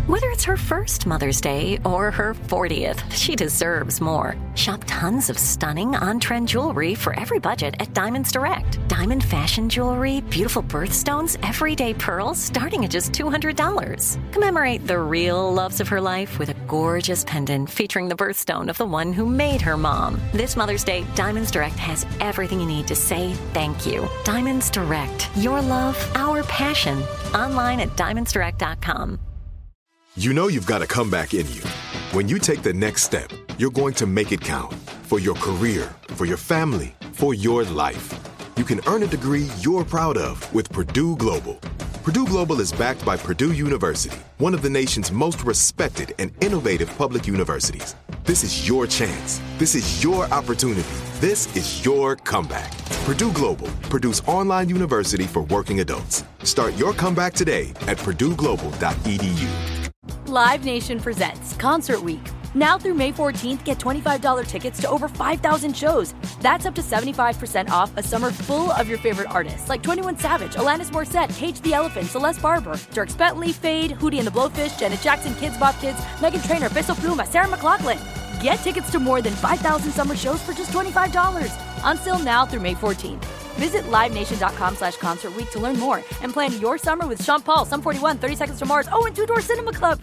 Whether it's her first Mother's Day or her 40th, she deserves more. Shop tons of stunning on-trend jewelry for every budget at Diamonds Direct. Diamond fashion jewelry, beautiful birthstones, everyday pearls starting at just $200. Commemorate the real loves of her life with a gorgeous pendant featuring the birthstone of the one who made her mom. This Mother's Day, Diamonds Direct has everything you need to say thank you. Diamonds Direct. Your love, our passion. Online at diamondsdirect.com. You know you've got a comeback in you. When you take the next step, you're going to make it count. For your career, for your family, for your life. You can earn a degree you're proud of with Purdue Global. Purdue Global is backed by Purdue University, one of the nation's most respected and innovative public universities. This is your chance. This is your opportunity. This is your comeback. Purdue Global, Purdue's online university for working adults. Start your comeback today at purdueglobal.edu. Live Nation presents Concert Week. Now through May 14th, get $25 tickets to over 5,000 shows. That's up to 75% off a summer full of your favorite artists like 21 Savage, Alanis Morissette, Cage the Elephant, Celeste Barber, Dierks Bentley, Fade, Hootie and the Blowfish, Janet Jackson, Kids Bop Kids, Meghan Trainor, Bissell Pluma, Sarah McLachlan. Get tickets to more than 5,000 summer shows for just $25. Until now through May 14th. Visit LiveNation.com/Concert Week to learn more and plan your summer with Sean Paul, Sum 41, 30 Seconds to Mars, and Two Door Cinema Club.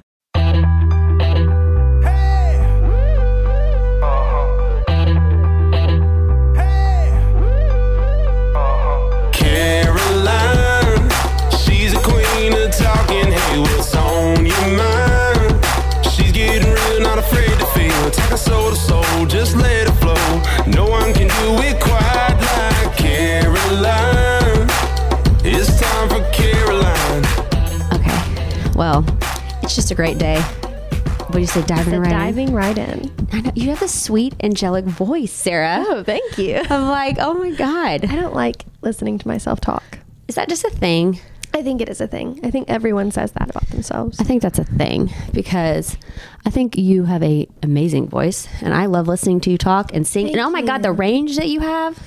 Caroline, she's a queen of talking. Hey, what's on your mind? She's getting real, not afraid to feel. Talking soul to soul, just let it flow. No one can do it quite like Caroline. It's time for Caroline. Okay, well, it's just a great day. What do you say, diving right in? I know, you have a sweet, angelic voice, Sarah. Oh, thank you. I'm like, oh my God. I don't like listening to myself talk. Is that just a thing? I think it is a thing. I think everyone says that about themselves. I think that's a thing because I think you have a amazing voice and I love listening to you talk and sing. Thank and oh my God, the range that you have.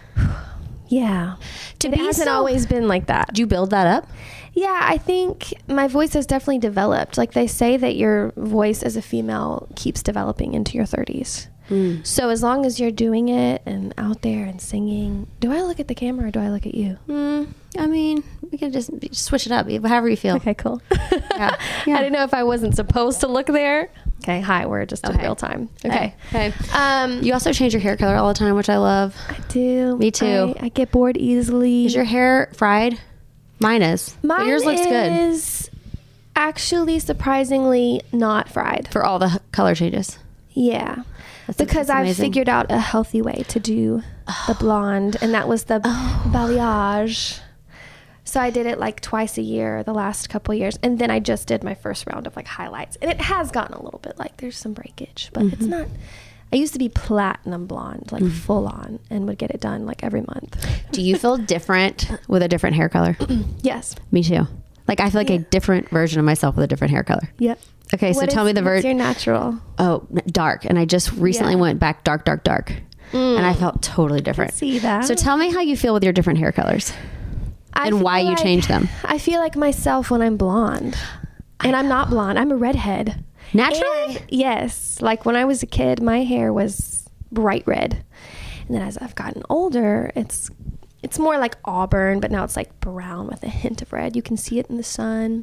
Yeah. It hasn't always been like that. Did you build that up? Yeah, I think my voice has definitely developed. Like they say that your voice as a female keeps developing into your 30s. So as long as you're doing it and out there and singing, do I look at the camera or do I look at you? I mean, we can just switch it up, however you feel. Okay, cool. Yeah. I didn't know if I wasn't supposed to look there. Okay, hi, we're just in real time. Okay. You also change your hair color all the time, which I love. I do. Me too. I get bored easily. Is your hair fried? Mine is. But yours looks good. Mine is actually surprisingly not fried. For all the color changes. Yeah. Because I've figured out a healthy way to do the blonde, and that was the balayage. So I did it like twice a year the last couple of years, and then I just did my first round of like highlights, and it has gotten a little bit like there's some breakage, but it's not. I used to be platinum blonde, like full on, and would get it done like every month. Do you feel different with a different hair color? Yes. Me too. Like I feel like a different version of myself with a different hair color. Yep. Okay, so tell me the version. Your natural. Oh, dark. And I just recently went back dark. And I felt totally different. I see that. So tell me how you feel with your different hair colors and why you change them. I feel like myself when I'm blonde. And I'm not blonde. I'm a redhead. Naturally? And yes. Like when I was a kid, my hair was bright red. And then as I've gotten older, it's more like auburn, but now it's like brown with a hint of red. You can see it in the sun.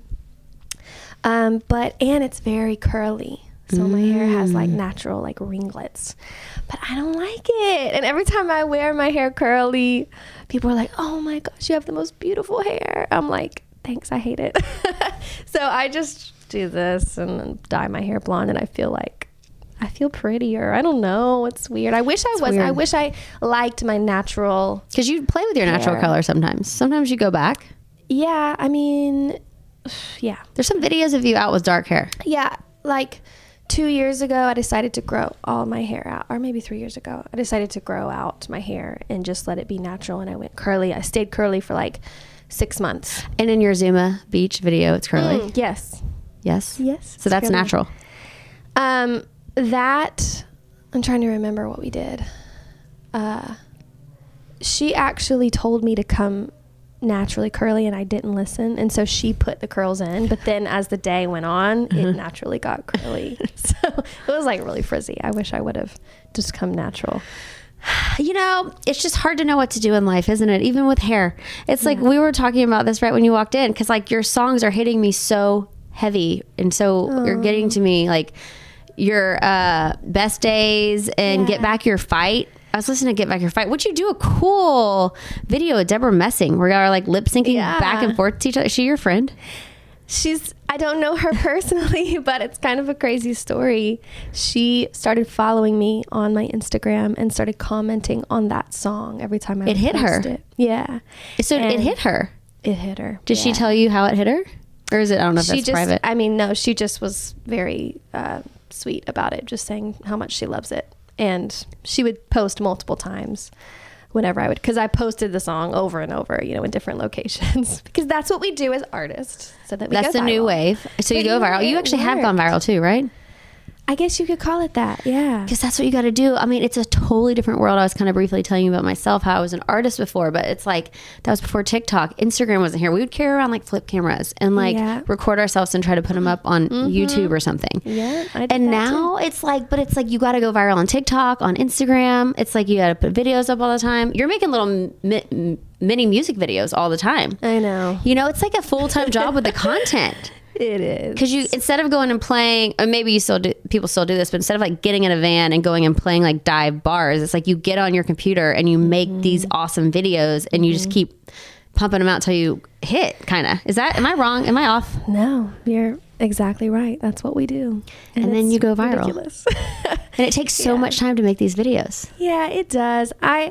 And it's very curly. So my hair has like natural like ringlets, but I don't like it. And every time I wear my hair curly, people are like, oh my gosh, you have the most beautiful hair. I'm like, thanks, I hate it. So I just do this and then dye my hair blonde, and I feel prettier. I don't know. It's weird. I wish I wish I liked my natural. Because you play with your natural color sometimes. Sometimes you go back. Yeah, I mean, yeah. There's some videos of you out with dark hair. Yeah, like 2 years ago, I decided to grow all my hair out, or maybe 3 years ago, I decided to grow out my hair and just let it be natural. And I went curly. I stayed curly for like 6 months. And in your Zuma Beach video, it's curly. Yes. Yes. Yes. So that's curly. natural. That I'm trying to remember what we did. She actually told me to come naturally curly and I didn't listen, and so she put the curls in, but then as the day went on it naturally got curly. So it was like really frizzy. I wish I would have just come natural. You know, it's just hard to know what to do in life, isn't it? Even with hair. It's like we were talking about this right when you walked in, because like your songs are hitting me so heavy, and so you're getting to me, like your Best Days and Get Back Your Fight. I was listening to Get Back Your Fight. Would you do a cool video with Deborah Messing where y'all are like lip syncing back and forth to each other? Is she your friend? I don't know her personally, but it's kind of a crazy story. She started following me on my Instagram and started commenting on that song every time I It hit her. it. Yeah. So it hit her. It hit her. Did she tell you how it hit her? Or is it, I don't know if that's private. I mean, no, she just was very sweet about it, just saying how much she loves it. And she would post multiple times whenever I would, because I posted the song over and over, you know, in different locations, because that's what we do as artists. So that that's the new wave. So you go viral. You actually have gone viral too, right? I guess you could call it that, yeah. Because that's what you got to do. I mean, it's a totally different world. I was kind of briefly telling you about myself, how I was an artist before, but it's like, that was before TikTok. Instagram wasn't here. We would carry around like flip cameras and like record ourselves and try to put them up on YouTube or something. Yeah, I did and that now it's like, but it's like you got to go viral on TikTok, on Instagram. It's like you got to put videos up all the time. You're making little mini music videos all the time. I know. You know, it's like a full-time job with the content. It is. Because you, instead of going and playing, or maybe you still do, people still do this, but instead of like getting in a van and going and playing like dive bars, it's like you get on your computer and you make these awesome videos and you just keep pumping them out till you hit, kind of. Am I wrong? Am I off? No, you're exactly right. That's what we do. And then you go viral. Ridiculous. And it takes so much time to make these videos. Yeah, it does. I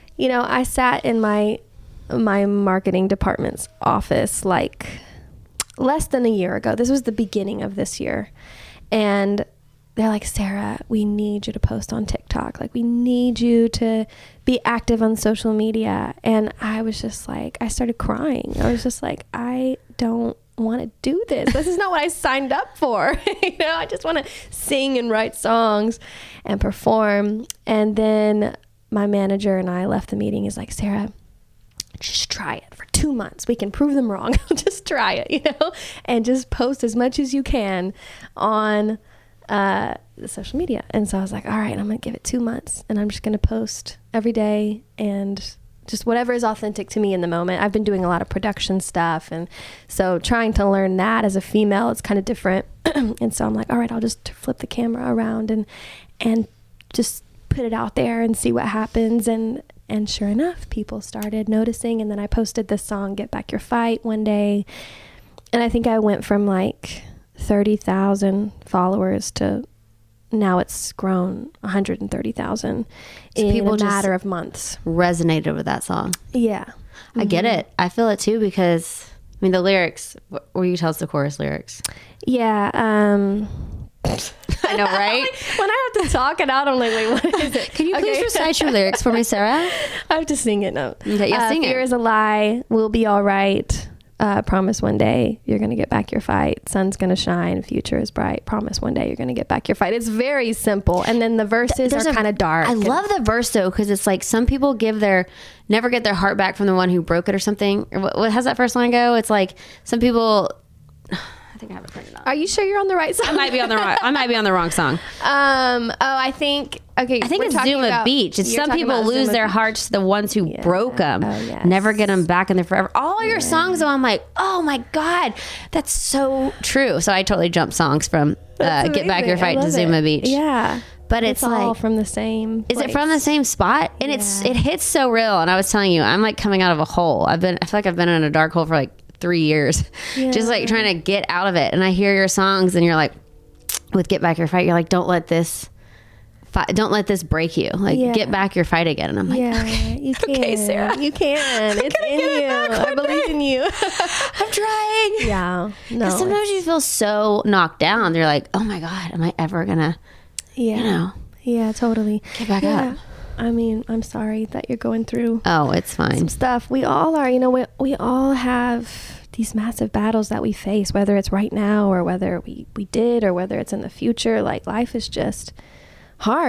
sat in my marketing department's office like less than a year ago. This was the beginning of this year. And they're like, Sarah, we need you to post on TikTok. Like, we need you to be active on social media. And I was just like, I started crying. I was just like, I don't want to do this. This is not what I signed up for. You know, I just want to sing and write songs and perform. And then my manager and I left the meeting. He's like, Sarah, just try it for 2 months. We can prove them wrong. Just try it, you know, and just post as much as you can on the social media. And so I was like, all right, I'm going to give it 2 months and I'm just going to post every day and just whatever is authentic to me in the moment. I've been doing a lot of production stuff. And so trying to learn that as a female, it's kind of different. And so I'm like, all right, I'll just flip the camera around and just put it out there and see what happens. And sure enough, people started noticing. And then I posted this song, Get Back Your Fight, one day. And I think I went from like 30,000 followers to now it's grown 130,000 in a matter of months. Resonated with that song. Yeah. I get it. I feel it too, because I mean the lyrics, will you tell us the chorus lyrics? Yeah. I know, right? When I have to talk it out, I'm like, wait, what is it? Can you please recite your lyrics for me, Sarah? I have to sing it now. Okay, yeah, sing it. Fear is a lie. We'll be all right. Promise one day you're going to get back your fight. Sun's going to shine. Future is bright. Promise one day you're going to get back your fight. It's very simple. And then the verses are kind of dark. I love the verse though, because it's like some people never get their heart back from the one who broke it or something. Or what how's that first line go? It's like some people... I think I have it printed out. Are you sure you're on the right song? I might be on the wrong song. I think it's Zuma Beach. It's some people lose their hearts to the ones who broke them. Oh, yes. Never get them back in there forever. All your songs, though, I'm like, oh my God, that's so true. So I totally jumped songs from Get Back Your Fight to Zuma Beach. Yeah. But it's all like from the same place. Is it from the same spot? And it hits so real. And I was telling you, I'm like coming out of a hole. I feel like I've been in a dark hole for like 3 years, just like trying to get out of it. And I hear your songs and you're like, with Get Back Your Fight, you're like, don't let this break you. Like, get back your fight again. And I'm like, you can. Okay, Sarah. You can. It's in you. I believe in you. I'm trying. Yeah. No. Sometimes you feel so knocked down. You're like, oh my God, am I ever gonna, Yeah, totally. Get back up. I mean, I'm sorry that you're going through it's fine. some stuff. We all are. You know, we all have these massive battles that we face, whether it's right now or whether we did or whether it's in the future. Like, life is just hard.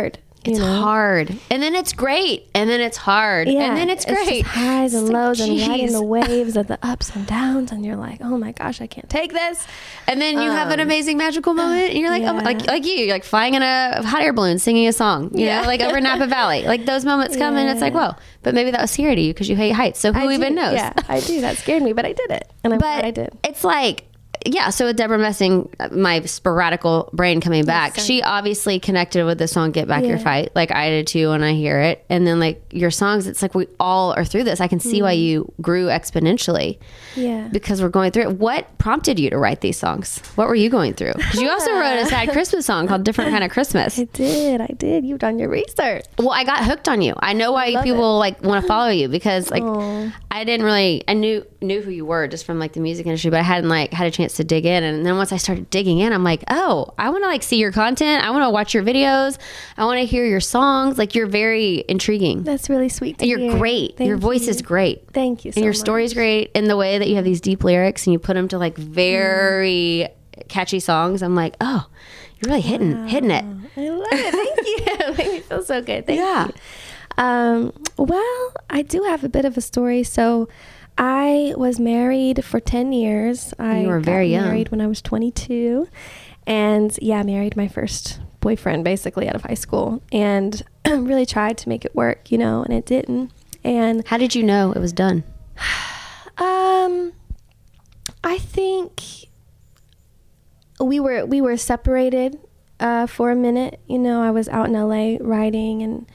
It's hard. And then it's great. And then it's hard. Yeah, And then it's great. just highs and It's like, lows and riding geez. the waves of the ups and downs, and you're like, oh my gosh, I can't take this. And then you have an amazing magical moment, and you're like, oh, like you're like flying in a hot air balloon, singing a song, you know, like over Napa Valley. Like those moments come, and it's like, whoa. But maybe that was scary to you because you hate heights. So who even knows? Yeah, I do. That scared me, but I did it, and I'm glad I did. It's like, yeah. So with Deborah Messing, my sporadical brain coming back, she obviously connected with the song "Get Back Your Fight," like I did too when I hear it. And then like your songs, it's like we all are through this. I can see why you grew exponentially. Yeah. Because we're going through it. What prompted you to write these songs? What were you going through? Because you also wrote a sad Christmas song called "Different Kind of Christmas." I did. You've done your research. Well, I got hooked on you. I know why people like want to follow you because like I didn't really, I knew who you were just from like the music industry, but I hadn't like had a chance to dig in. And then once I started digging in, I'm like, oh, I want to like see your content. I want to watch your videos. I want to hear your songs. Like you're very intriguing. That's really sweet to And you're hear. great. Thank Your voice you. is great. Thank you so And your much. story's great. And the way that you have these deep lyrics and you put them to like very catchy songs, I'm like, oh, you're really hitting it. I love it. Thank you. It made me feel so good. Thank Yeah. you. Well, I do have a bit of a story. So I was married for 10 years. I were got very young. married when I was 22. And yeah, married my first boyfriend basically out of high school. And really tried to make it work, you know, and it didn't. And How did you know it was done? I think we were separated for a minute. You know, I was out in LA writing, and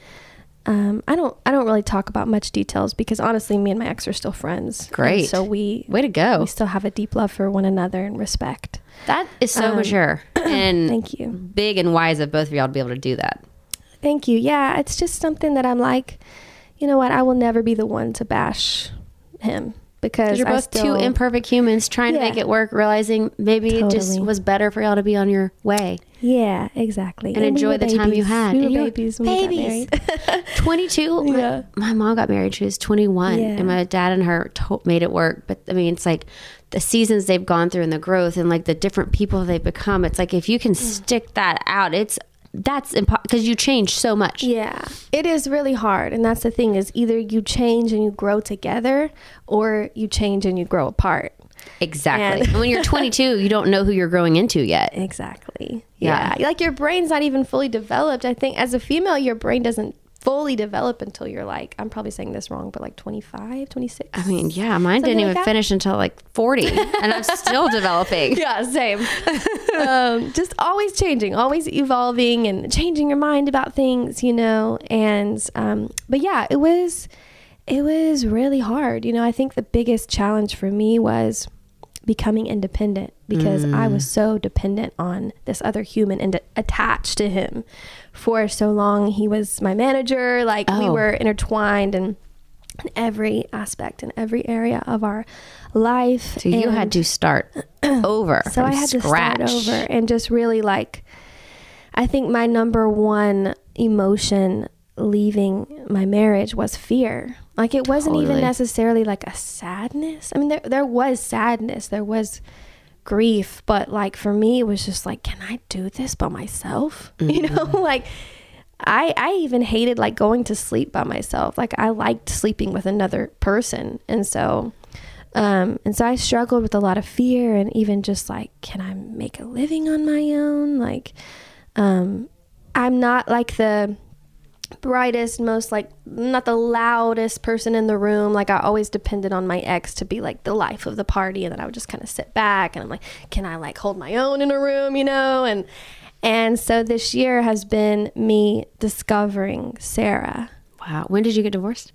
I don't really talk about much details because honestly, me and my ex are still friends. Great. And so way to go. We still have a deep love for one another and respect. That is so mature and Thank you. big and wise of both of y'all to be able to do that. Thank you. Yeah, it's just something that I'm like, you know what? I will never be the one to bash him because You're both two imperfect humans trying to Yeah. make it work, realizing maybe it just Totally. was better for y'all to be on your way. Yeah, exactly. And enjoy we were the time you babies. had. We And were you were babies when we got married. 22. Yeah. My mom got married. She was 21. Yeah. And my dad and her made it work. But I mean, it's like the seasons they've gone through and the growth and like the different people they've become. It's like if you can stick that out, that's impossible because you change so much. Yeah, it is really hard. And that's the thing is either you change and you grow together or you change and you grow apart. Exactly. And- And when you're 22, you don't know who you're growing into yet. Exactly. Yeah. Yeah. Like your brain's not even fully developed. I think as a female, your brain doesn't fully develop until you're like, I'm probably saying this wrong, but like 25, 26. I mean, yeah, mine Something didn't like even that? finish until like 40, and I'm still developing. Yeah, same. Just always changing, always evolving and changing your mind about things, you know. And but yeah, it was really hard. You know, I think the biggest challenge for me was becoming independent because I was so dependent on this other human and attached to him for so long. He was my manager, like we Oh. were intertwined in every aspect and every area of our life. So you had And to start over. so I had to start over and just really like, I think my number one emotion leaving my marriage was fear. Like it wasn't even Totally. necessarily like a sadness. I mean, there was sadness, there was grief, but like for me, it was just like, can I do this by myself? You know, like I even hated like going to sleep by myself. Like I liked sleeping with another person. And so I struggled with a lot of fear and even just like, can I make a living on my own? Like, I'm not like the brightest, most like not the loudest person in the room. Like I always depended on my ex to be like the life of the party. And then I would just kind of sit back and I'm like, can I like hold my own in a room, you know? And so this year has been me discovering Sarah. Wow. When did you get divorced?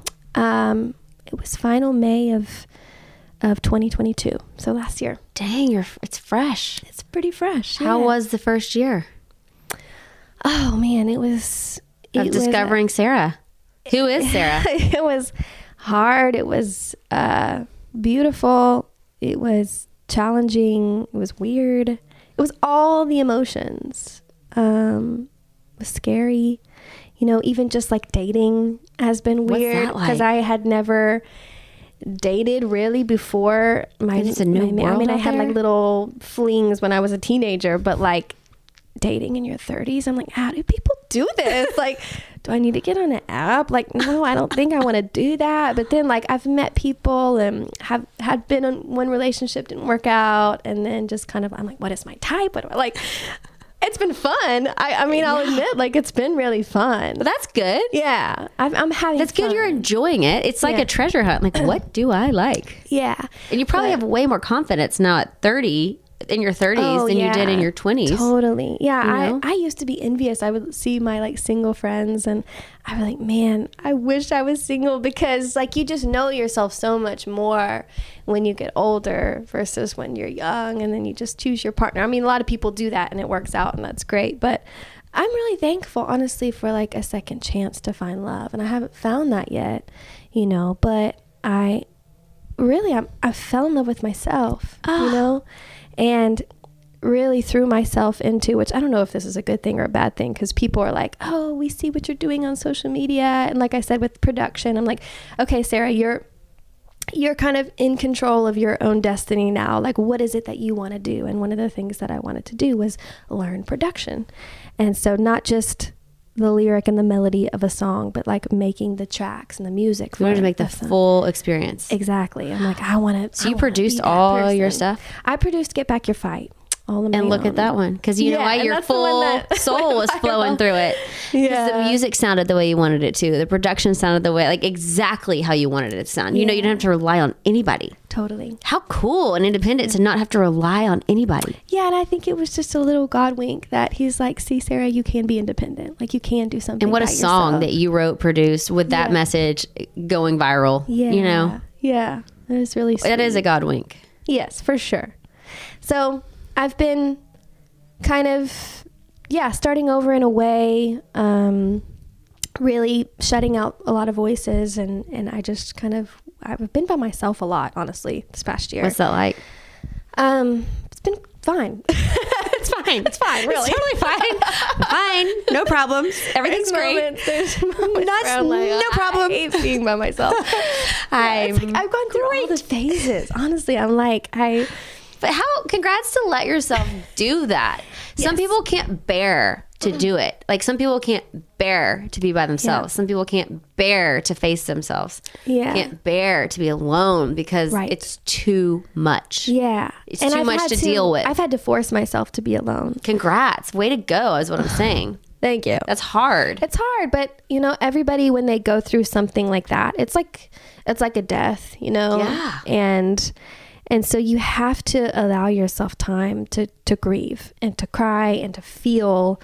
It was final May of 2022. So last year. Dang, it's fresh. It's pretty fresh. How yeah. was the first year Oh man, it was of discovering Sarah? Who is Sarah? It was hard. It was beautiful. It was challenging. It was weird. It was all the emotions. It was scary. You know, even just like dating has been What's weird that like? because I had never dated really before my. It's a new I world mean, I out had there? like little flings when I was a teenager, but like dating in your 30s. I'm like, how do people do this? Like, do I need to get on an app? Like, no, I don't think I want to do that. But then, like, I've met people and had been in one relationship, didn't work out, and then just kind of, I'm like, what is my type? What do I like? It's been fun. I mean, I'll admit, like, it's been really fun. Well, that's good. Yeah, I'm having. That's good. fun. You're enjoying it. It's like a treasure hunt. Like, what do I like? Yeah, And you probably have way more confidence now at 30 in your 30s than you did in your 20s. Totally. Yeah. You know? I used to be envious. I would see my like single friends and I was like, man, I wish I was single, because like you just know yourself so much more when you get older versus when you're young, and then you just choose your partner. I mean, a lot of people do that and it works out and that's great, but I'm really thankful, honestly, for like a second chance to find love. And I haven't found that yet, you know, but I fell in love with myself, you know, and really threw myself into, which I don't know if this is a good thing or a bad thing, because people are like, oh, we see what you're doing on social media. And like I said, with production, I'm like, okay, Sarah, you're kind of in control of your own destiny now. Like, what is it that you want to do? And one of the things that I wanted to do was learn production. And so not just the lyric and the melody of a song, but like making the tracks and the music. You wanted to make the full experience. Exactly. I'm like, I want to. So you produced all your stuff? I produced Get Back Your Fight. All And look at that one, because you know why, your full soul was flowing through it. Because the music sounded the way you wanted it to. The production sounded the way, like exactly how you wanted it to sound. You know, you didn't have to rely on anybody. Totally. How cool and independent to not have to rely on anybody. Yeah, and I think it was just a little God wink that he's like, see, Sarah, you can be independent. Like, you can do something. And what a by song yourself. that you wrote, produced with that message going viral. Yeah. You know? Yeah. That is really sweet. That is a God wink. Yes, for sure. So I've been kind of, starting over in a way, really shutting out a lot of voices. And I just kind of, I've been by myself a lot, honestly, this past year. What's that like? It's been fine. It's fine. It's fine, really. It's totally fine. Fine. No problems. Everything's great. There's moments where I'm like, no problem. I hate being by myself. I've gone through all the phases. Honestly, I'm like, But congrats to let yourself do that. Some people can't bear to do it. Like, some people can't bear to be by themselves. Some people can't bear to face themselves. Can't bear to be alone because it's too much. Yeah. It's too much to deal with. I've had to force myself to be alone. Congrats. Way to go is what I'm saying. Thank you. That's hard. It's hard, but you know, everybody, when they go through something like that, it's like a death, you know? Yeah. And so you have to allow yourself time to grieve and to cry and to feel,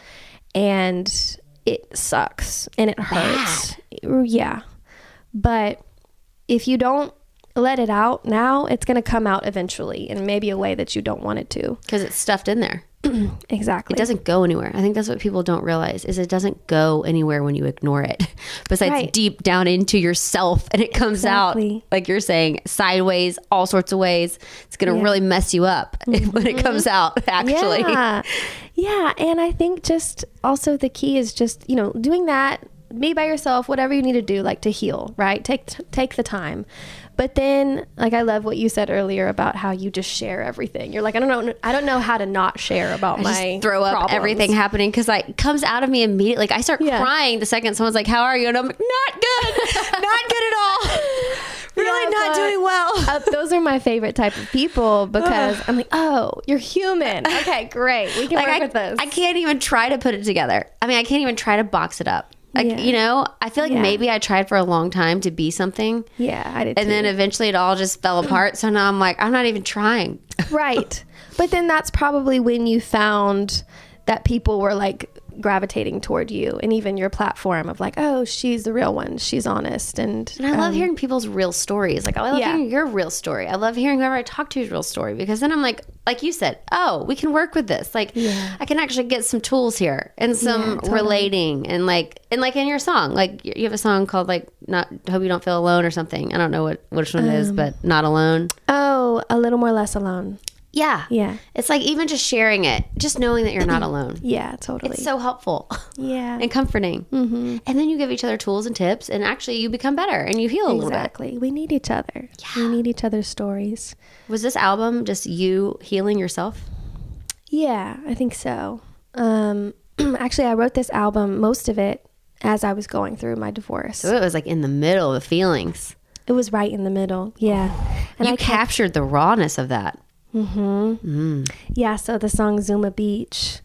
and it sucks and it hurts. Yeah. But if you don't let it out now, it's going to come out eventually in maybe a way that you don't want it to. Because it's stuffed in there. Exactly. It doesn't go anywhere. I think that's what people don't realize, is it doesn't go anywhere when you ignore it. Besides deep down into yourself, and it comes out, like you're saying, sideways, all sorts of ways. It's going to really mess you up when it comes out, actually. Yeah. And I think just also the key is just, you know, doing that, be by yourself, whatever you need to do, like to heal, right? Take the time. But then, like, I love what you said earlier about how you just share everything. You're like, I don't know how to not share about my just throw up problems. everything happening, because like it comes out of me immediately. Like, I start crying the second someone's like, how are you? And I'm like, not good. Not good at all. Really not doing well. Those are my favorite type of people, because I'm like, oh, you're human. Okay, great. We can work with this. I can't even try to put it together. I mean, I can't even try to box it up. Like, you know, I feel like maybe I tried for a long time to be something. Yeah, I did And then eventually it all just fell apart. So now I'm like, I'm not even trying. Right. But then that's probably when you found that people were like gravitating toward you, and even your platform of like, oh, she's the real one. She's honest. And I love hearing people's real stories. Like, I love hearing your real story. I love hearing whoever I talk to's real story, because then I'm like you said, oh, we can work with this. Like, I can actually get some tools here and some relating, and like in your song, like you have a song called like not Hope You Don't Feel Alone or something. I don't know which one it is, but Not Alone. Oh, A Little More Less Alone. Yeah. Yeah. It's like even just sharing it, just knowing that you're not alone. Yeah, totally. It's so helpful. Yeah. And comforting. Mm-hmm. And then you give each other tools and tips, and actually you become better and you heal a little bit. Exactly. We need each other. Yeah. We need each other's stories. Was this album just you healing yourself? Yeah, I think so. Actually, I wrote this album, most of it, as I was going through my divorce. So it was like in the middle of the feelings. It was right in the middle. Yeah. And You I captured the rawness of that. Yeah, so the song Zuma Beach,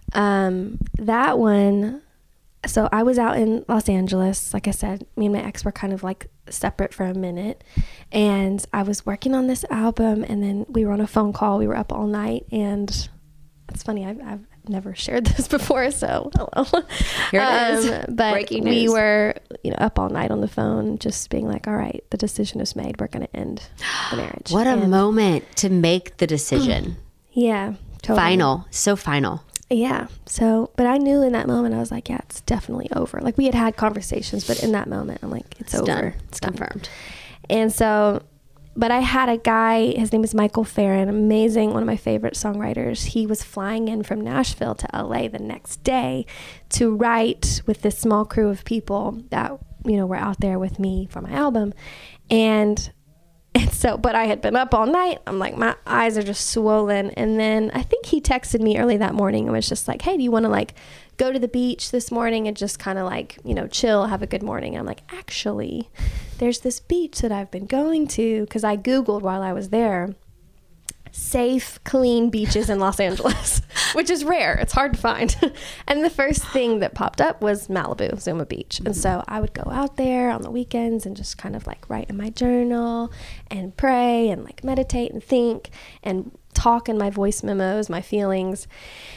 that one, so I was out in Los Angeles. Like I said, me and my ex were kind of like separate for a minute, and I was working on this album, and then we were on a phone call. We were up all night, and it's funny, I've never shared this before, so hello. Here it is. But Breaking we news. were, up all night on the phone, just being like, all right, the decision is made. We're going to end the marriage. What a And- moment to make the decision. Yeah. Totally. Final. So final. Yeah. So, but I knew in that moment, I was like, yeah, it's definitely over. Like we had conversations, but in that moment, I'm like, it's over. Done. It's done. Confirmed. And so, but I had a guy, his name is Michael Farron, amazing, one of my favorite songwriters. He was flying in from Nashville to LA the next day to write with this small crew of people that, were out there with me for my album. And so, but I had been up all night. I'm like, my eyes are just swollen. And then I think he texted me early that morning and was just like, hey, do you want to like go to the beach this morning and just kind of like, chill, have a good morning? And I'm like, actually, there's this beach that I've been going to, because I Googled while I was there, safe, clean beaches in Los Angeles, which is rare. It's hard to find. And the first thing that popped up was Malibu, Zuma Beach. And so I would go out there on the weekends and just kind of like write in my journal and pray and like meditate and think and talk in my voice memos, my feelings.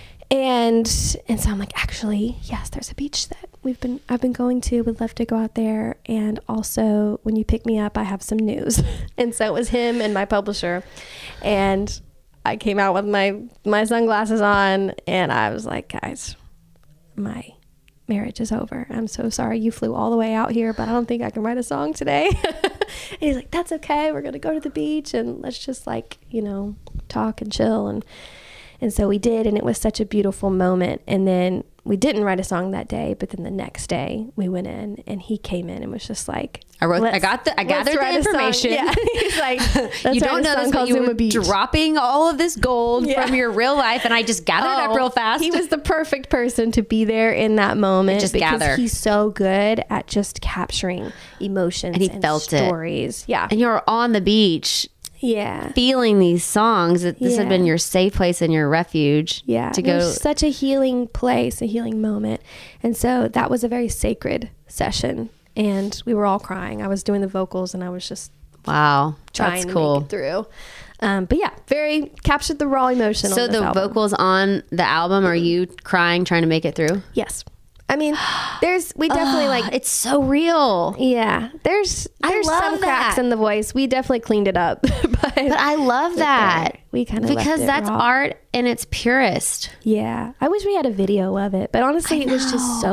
And so I'm like, actually, yes, there's a beach that I've been going to, would love to go out there. And also when you pick me up, I have some news. And so it was him and my publisher. And I came out with my sunglasses on and I was like, guys, my marriage is over. I'm so sorry you flew all the way out here, but I don't think I can write a song today. And he's like, that's okay. We're going to go to the beach and let's just like, talk and chill. And so we did, and it was such a beautiful moment. And then we didn't write a song that day, but then the next day we went in and he came in and was just like, I gathered the information. Yeah. He's like, you don't know this, but you were dropping all of this gold from your real life, and I just gathered it up real fast. He was the perfect person to be there in that moment because he's so good at just capturing emotions and he felt stories. Yeah. And you're on the beach. Yeah. Feeling these songs, that this had been your safe place and your refuge. Yeah. To go. It was such a healing place, a healing moment. And so that was a very sacred session. And we were all crying. I was doing the vocals and I was just trying to cool. make it through. But yeah, very captured the raw emotion. So on this the album. vocals on the album, are you crying, trying to make it through? Yes. I mean, we definitely like, it's so real. Yeah. There's some cracks in the voice. We definitely cleaned it up. but I love that. We kind of because that's raw. art in its purest. Yeah. I wish we had a video of it, but honestly, it was just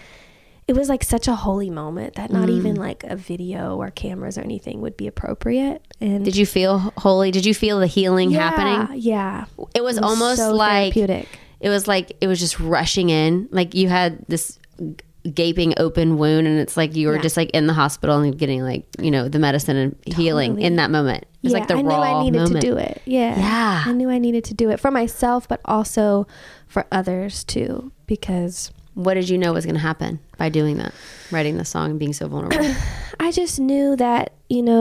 it was like such a holy moment that not even like a video or cameras or anything would be appropriate. And did you feel holy? Did you feel the healing happening? Yeah. It was almost so like therapeutic. It was like it was just rushing in. Like you had this gaping open wound, and it's like you were just like in the hospital and getting like the medicine and healing in that moment. It's like the raw moment. I knew I needed to do it. Yeah. I knew I needed to do it for myself, but also for others too. Because what did you know was going to happen by doing that, writing the song and being so vulnerable? I just knew that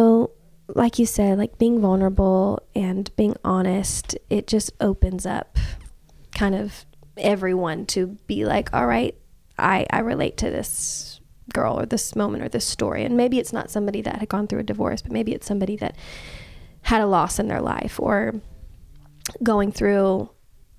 like you said, like being vulnerable and being honest, it just opens up kind of everyone to be like, all right, I relate to this girl or this moment or this story. And maybe it's not somebody that had gone through a divorce, but maybe it's somebody that had a loss in their life or going through,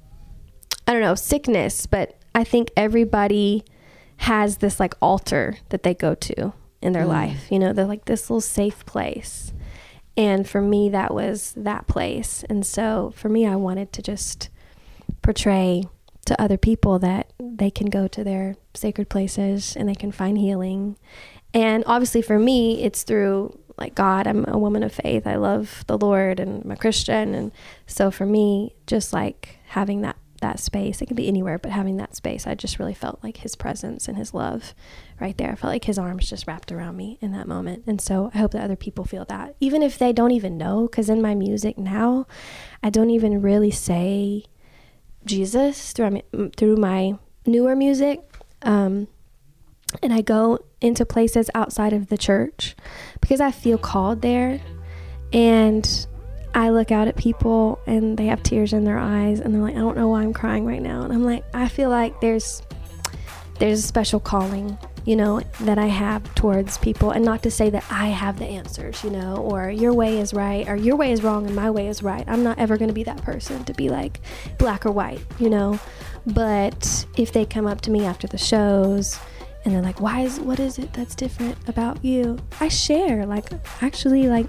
I don't know, sickness. But I think everybody has this like altar that they go to in their life. They're like this little safe place. And for me, that was that place. And so for me, I wanted to just portray to other people that they can go to their sacred places and they can find healing. And obviously for me, it's through like God. I'm a woman of faith. I love the Lord and I'm a Christian. And so for me, just like having that space, it can be anywhere, but having that space, I just really felt like his presence and his love right there. I felt like his arms just wrapped around me in that moment. And so I hope that other people feel that, even if they don't even know, because in my music now, I don't even really say Jesus through my newer music. And I go into places outside of the church because I feel called there. And I look out at people and they have tears in their eyes and they're like, I don't know why I'm crying right now. And I'm like, I feel like there's a special calling, you know, that I have towards people. And not to say that I have the answers, you know, or your way is right or your way is wrong and my way is right. I'm not ever going to be that person to be like black or white, you know. But if they come up to me after the shows and they're like, what is it that's different about you? I share, like, actually, like,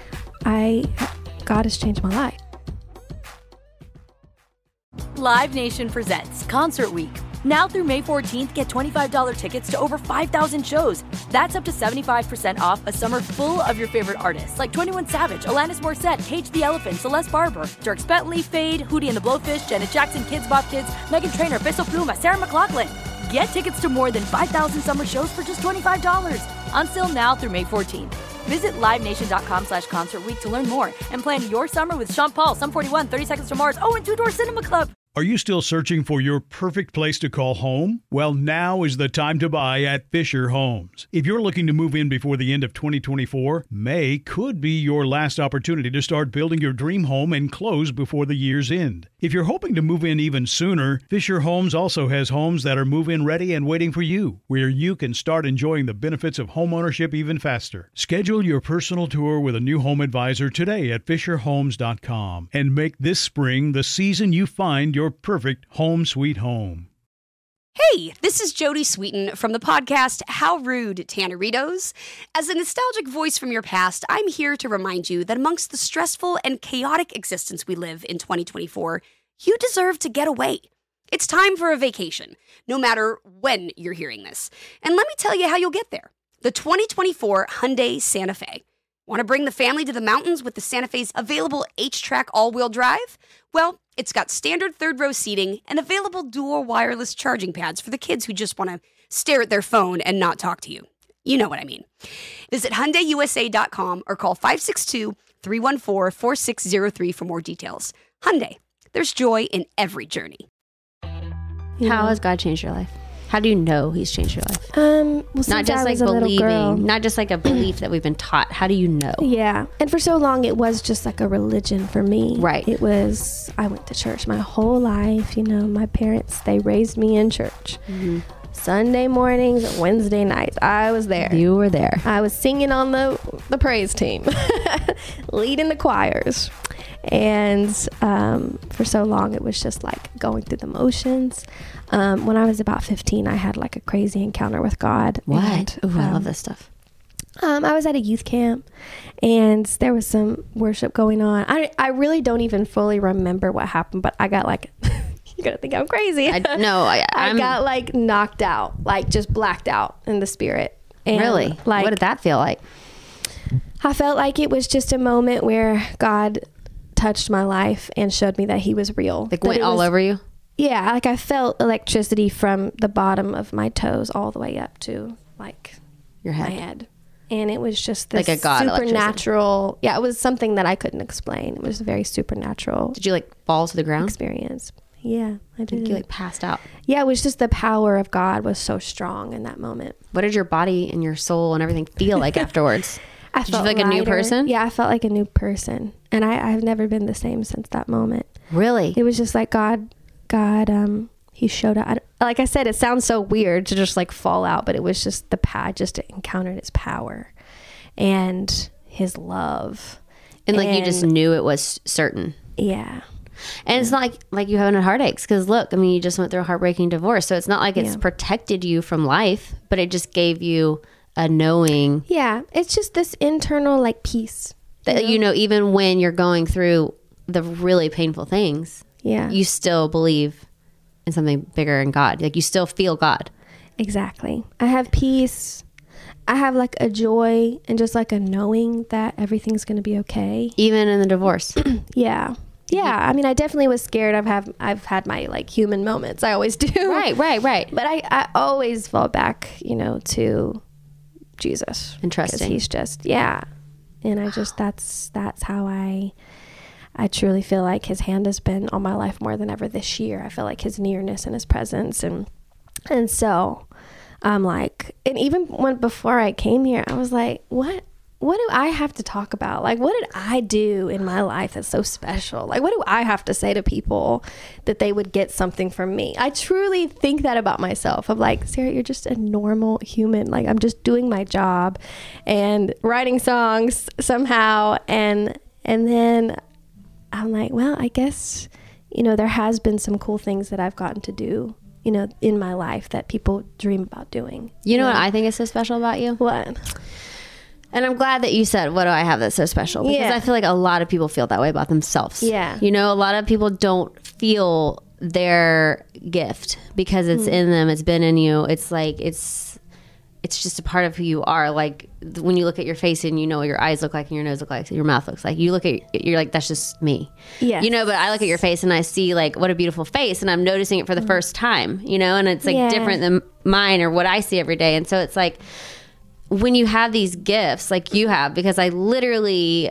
God has changed my life. Live Nation presents Concert Week. Now through May 14th, get $25 tickets to over 5,000 shows. That's up to 75% off a summer full of your favorite artists like 21 Savage, Alanis Morissette, Cage the Elephant, Celeste Barber, Dierks Bentley, Fade, Hootie and the Blowfish, Janet Jackson, Kids Bop Kids, Meghan Trainor, Peso Pluma, Sarah McLachlan. Get tickets to more than 5,000 summer shows for just $25. Until now through May 14th. Visit LiveNation.com/Concert Week to learn more and plan your summer with Sean Paul, Sum 41, 30 Seconds to Mars, and Two Door Cinema Club. Are you still searching for your perfect place to call home? Well, now is the time to buy at Fisher Homes. If you're looking to move in before the end of 2024, May could be your last opportunity to start building your dream home and close before the year's end. If you're hoping to move in even sooner, Fisher Homes also has homes that are move-in ready and waiting for you, where you can start enjoying the benefits of homeownership even faster. Schedule your personal tour with a new home advisor today at FisherHomes.com and make this spring the season you find your perfect home sweet home. Hey, this is Jodie Sweetin from the podcast How Rude, Tanneritos. As a nostalgic voice from your past, I'm here to remind you that amongst the stressful and chaotic existence we live in 2024, you deserve to get away. It's time for a vacation, no matter when you're hearing this. And let me tell you how you'll get there. The 2024 Hyundai Santa Fe. Want to bring the family to the mountains with the Santa Fe's available H-Track all-wheel drive? Well, it's got standard third-row seating and available dual wireless charging pads for the kids who just want to stare at their phone and not talk to you. You know what I mean. Visit HyundaiUSA.com or call 562-314-4603 for more details. Hyundai, there's joy in every journey. How has God changed your life? How do you know he's changed your life? Well, Not just like believing, not just like a belief that we've been taught. How do you know? Yeah. And for so long, it was just like a religion for me. Right. It was, I went to church my whole life. You know, my parents, they raised me in church. Mm-hmm. Sunday mornings and Wednesday nights, I was there. You were there. I was singing on the praise team, leading the choirs. And for so long, it was just like going through the motions. When I was about 15, I had like a crazy encounter with God. What? And, Ooh, I love this stuff. I was at a youth camp and there was some worship going on. I really don't even fully remember what happened, but I got like, you're going to think I'm crazy. I got like knocked out, like just blacked out in the spirit. And really? Like, what did that feel like? I felt like it was just a moment where God touched my life and showed me that he was real. Like went all over you? Yeah, like I felt electricity from the bottom of my toes all the way up to like your head. My head. And it was just this like a God supernatural. Yeah, it was something that I couldn't explain. It was a very supernatural. Did you like fall to the ground? Experience. Yeah, I did. You like passed out. Yeah, it was just the power of God was so strong in that moment. What did your body and your soul and everything feel like afterwards? Did you feel like lighter. A new person? Yeah, I felt like a new person. And I've never been the same since that moment. Really? It was just like God, he showed up. Like I said, it sounds so weird to just like fall out, but it was just just encountered his power and his love. And like you just knew it was certain. Yeah. And it's not like you having heartaches because look, I mean, you just went through a heartbreaking divorce. So it's not like it's protected you from life, but it just gave you a knowing. Yeah. It's just this internal like peace. That, you know, even when you're going through the really painful things, you still believe in something bigger in God. Like you still feel God. Exactly. I have peace. I have like a joy and just like a knowing that everything's going to be okay. Even in the divorce. Yeah. Yeah. I mean, I definitely was scared. I've had my like human moments. I always do. Right. But I always fall back, you know, to Jesus. And trusting. He's just, And I just, that's how I I truly feel like his hand has been on my life more than ever this year. I feel like his nearness and his presence. And so I'm like, and even before I came here, I was like, what do I have to talk about? Like, what did I do in my life that's so special? Like, what do I have to say to people that they would get something from me? I truly think that about myself. I'm like, Sarah, you're just a normal human. Like, I'm just doing my job and writing songs somehow. And then I'm like, well, I guess, there has been some cool things that I've gotten to do, in my life that people dream about doing. You know what I think is so special about you? What? And I'm glad that you said, what do I have that's so special? Because I feel like a lot of people feel that way about themselves. Yeah. A lot of people don't feel their gift because it's in them. It's been in you. It's like, it's just a part of who you are. Like when you look at your face and what your eyes look like and your nose look like, and your mouth looks like, you're like, that's just me. Yeah. But I look at your face and I see like, what a beautiful face. And I'm noticing it for the first time, and it's like different than mine or what I see every day. And so it's like, when you have these gifts like you have, because I literally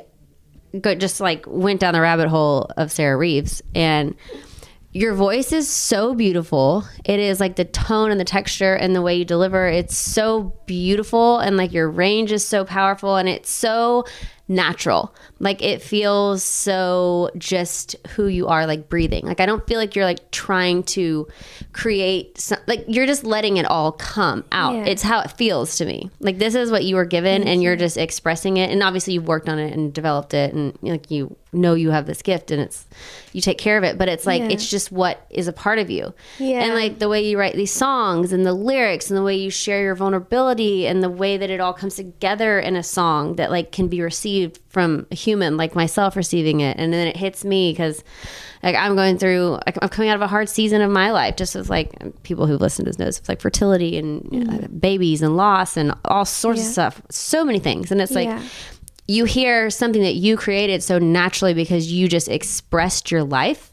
just like went down the rabbit hole of Sarah Reeves, and your voice is so beautiful. It is like the tone and the texture and the way you deliver. It's so beautiful, and like your range is so powerful, and it's so natural. Like it feels so just who you are, like breathing. Like I don't feel like you're like trying to create like you're just letting it all come out. It's how it feels to me. Like this is what you were given, and you're just expressing it. And obviously you've worked on it and developed it, and like you have this gift, and you take care of it, but it's like it's just what is a part of you. And like the way you write these songs and the lyrics and the way you share your vulnerability and the way that it all comes together in a song that like can be received from a human like myself receiving it. And then it hits me because like I'm coming out of a hard season of my life, just as like people who've listened to this knows, it's like fertility and babies and loss and all sorts of stuff, so many things. And it's like you hear something that you created so naturally because you just expressed your life.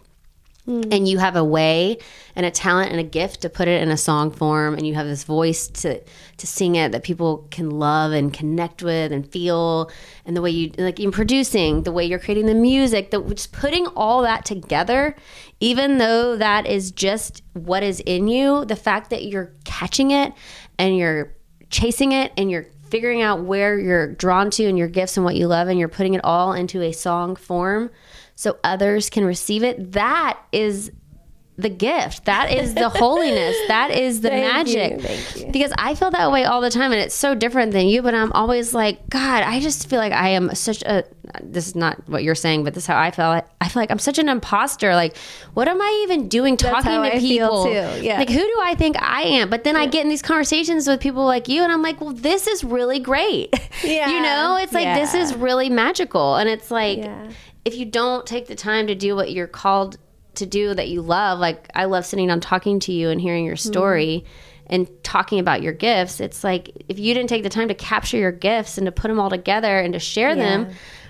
And you have a way and a talent and a gift to put it in a song form, and you have this voice to sing it that people can love and connect with and feel, and the way you like in producing, the way you're creating the music, just putting all that together, even though that is just what is in you, the fact that you're catching it and you're chasing it and you're figuring out where you're drawn to and your gifts and what you love, and you're putting it all into a song form so others can receive it. That is the gift. That is the holiness. That is the magic. Thank you. Because I feel that way all the time, and it's so different than you, but I'm always like, God, I just feel like I am this is not what you're saying, but this is how I feel. I feel like I'm such an imposter. Like, what am I even doing talking to people? Feel too. Yeah. Like, who do I think I am? But then I get in these conversations with people like you, and I'm like, well, this is really great. Yeah. It's like, this is really magical. And it's like, if you don't take the time to do what you're called to do that you love, like I love sitting down talking to you and hearing your story and talking about your gifts. It's like, if you didn't take the time to capture your gifts and to put them all together and to share them,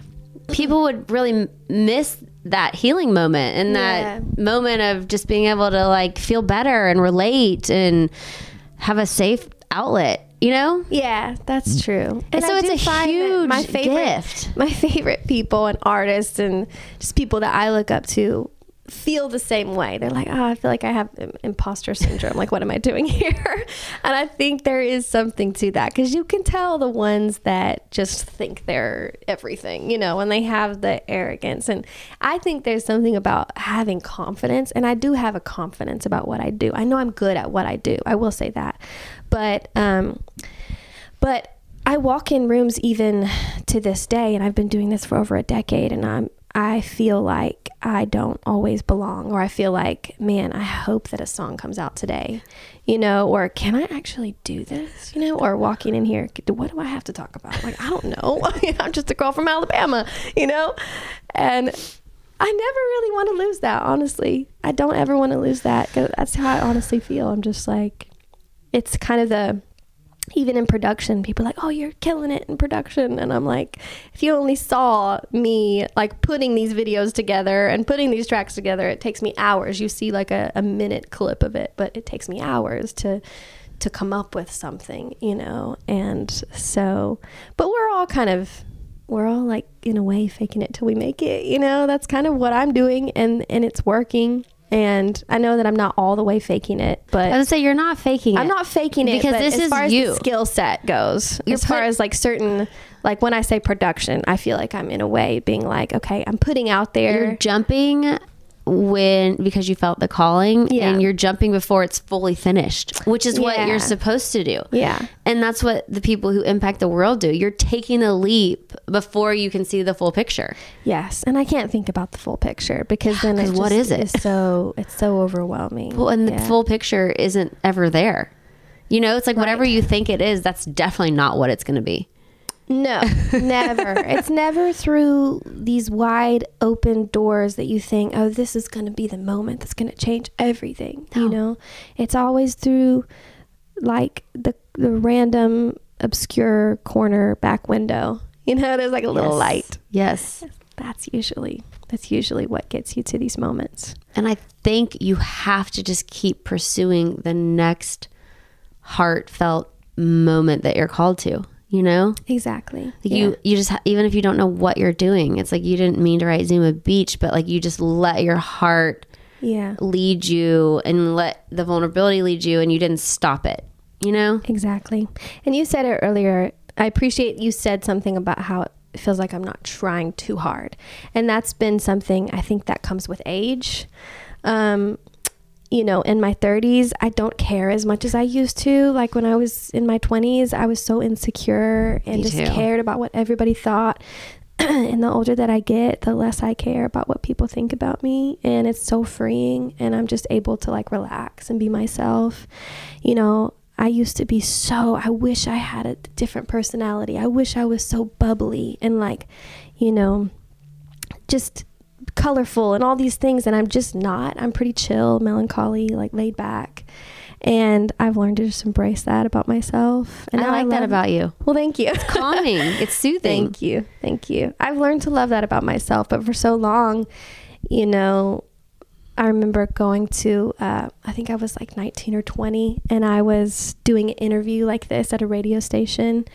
people would really miss that healing moment and that moment of just being able to like feel better and relate and have a safe outlet. Yeah, that's true. And so it's a huge gift. My favorite people and artists and just people that I look up to feel the same way. They're like, I feel like I have imposter syndrome. Like, what am I doing here? And I think there is something to that, because you can tell the ones that just think they're everything, when they have the arrogance. And I think there's something about having confidence, and I do have a confidence about what I do. I know I'm good at what I do. I will say that. But I walk in rooms even to this day, and I've been doing this for over a decade, and I feel like I don't always belong, or I feel like, man, I hope that a song comes out today, or can I actually do this, or walking in here, what do I have to talk about? Like, I don't know. I'm just a girl from Alabama, and I never really want to lose that, honestly. I don't ever want to lose that, because that's how I honestly feel. I'm just like, it's kind of even in production, people are like, oh, you're killing it in production. And I'm like, if you only saw me like putting these videos together and putting these tracks together, it takes me hours. You see like a minute clip of it, but it takes me hours to come up with something, And so, but we're all kind of we're all like in a way faking it till we make it, you know. That's kind of what I'm doing, and it's working. And I know that I'm not all the way faking it, but I would say you're not faking it. I'm not faking it because but this as is far you. as the skill set goes, as far as like certain, like when I say production, I feel like I'm in a way being like, okay, I'm putting out there. You're jumping because you felt the calling, and you're jumping before it's fully finished, which is what you're supposed to do. Yeah. And that's what the people who impact the world do. You're taking a leap before you can see the full picture. Yes. And I can't think about the full picture because then it's what is it? it's so overwhelming. Well, and the full picture isn't ever there. You know, it's like whatever you think it is, that's definitely not what it's going to be. No, never. It's never through these wide open doors that you think, oh, this is going to be the moment that's going to change everything. No. You know, it's always through like the random obscure corner back window. You know, there's like a little light. Yes. That's usually what gets you to these moments. And I think you have to just keep pursuing the next heartfelt moment that you're called to. You know? Exactly. You just, even if you don't know what you're doing, it's like you didn't mean to write Zuma Beach, but like you just let your heart lead you and let the vulnerability lead you, and you didn't stop it, you know? Exactly. And you said it earlier. I appreciate you said something about how it feels like I'm not trying too hard. And that's been something I think that comes with age. You know, in my 30s, I don't care as much as I used to. Like when I was in my 20s, I was so insecure and just cared about what everybody thought. And the older that I get, the less I care about what people think about me. And it's so freeing. And I'm just able to like relax and be myself. You know, I used to be I wish I had a different personality. I wish I was so bubbly and like, you know, just colorful and all these things, and I'm just not. I'm pretty chill, melancholy, like laid back, and I've learned to just embrace that about myself. And I like that about you. Well, thank you. It's calming. It's soothing. Thank you. I've learned to love that about myself, but for so long, you know, I remember going to I think I was like 19 or 20, and I was doing an interview like this at a radio station.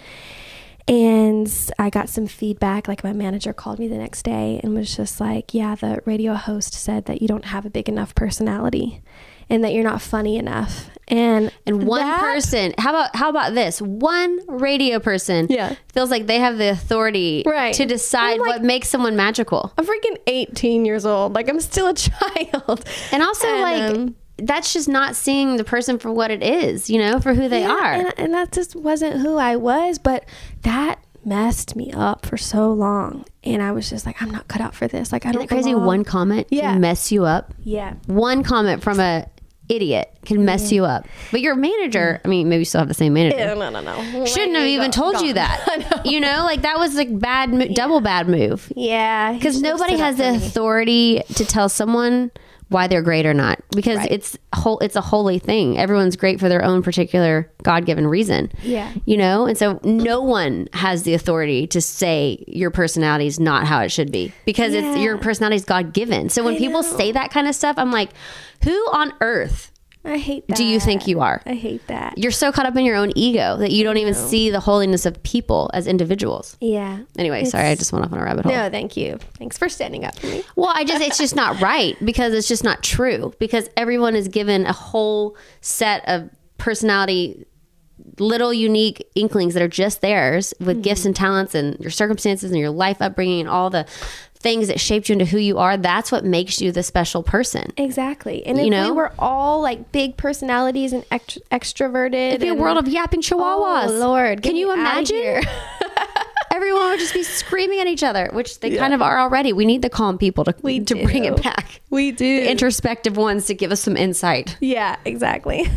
And I got some feedback, like my manager called me the next day and was just like, yeah, the radio host said that you don't have a big enough personality and that you're not funny enough. And one person, how about this? One radio person feels like they have the authority to decide what makes someone magical. I'm freaking 18 years old. Like I'm still a child. And also that's just not seeing the person for what it is, you know, for who they are. And that just wasn't who I was, but that messed me up for so long. And I was just like, I'm not cut out for this. Like, I don't crazy. One comment can mess you up. Yeah. One comment from a idiot can mess you up. But your manager, I mean, maybe you still have the same manager. No. Shouldn't have even told you that. You know, like that was like double bad move. Yeah. Because nobody has the authority to tell someone why they're great or not, because it's a holy thing. Everyone's great for their own particular God-given reason. Yeah. You know? And so no one has the authority to say your personality is not how it should be, because it's your personality is God-given. So when people say that kind of stuff, I'm like, who on earth I hate that. do you think you are? I hate that. You're so caught up in your own ego that you don't even see the holiness of people as individuals. Yeah. Anyway, sorry, I just went off on a rabbit hole. No, thank you. Thanks for standing up for me. Well, it's just not right, because it's just not true, because everyone is given a whole set of personality, little unique inklings that are just theirs with gifts and talents and your circumstances and your life upbringing and all the things that shaped you into who you are. That's what makes you the special person. Exactly. And if we were all like big personalities and extroverted, it'd be a world of yapping chihuahuas. Oh Lord, can you imagine? Everyone would just be screaming at each other, which they kind of are already. We need the calm people to bring it back. We do. The introspective ones to give us some insight. Yeah, exactly.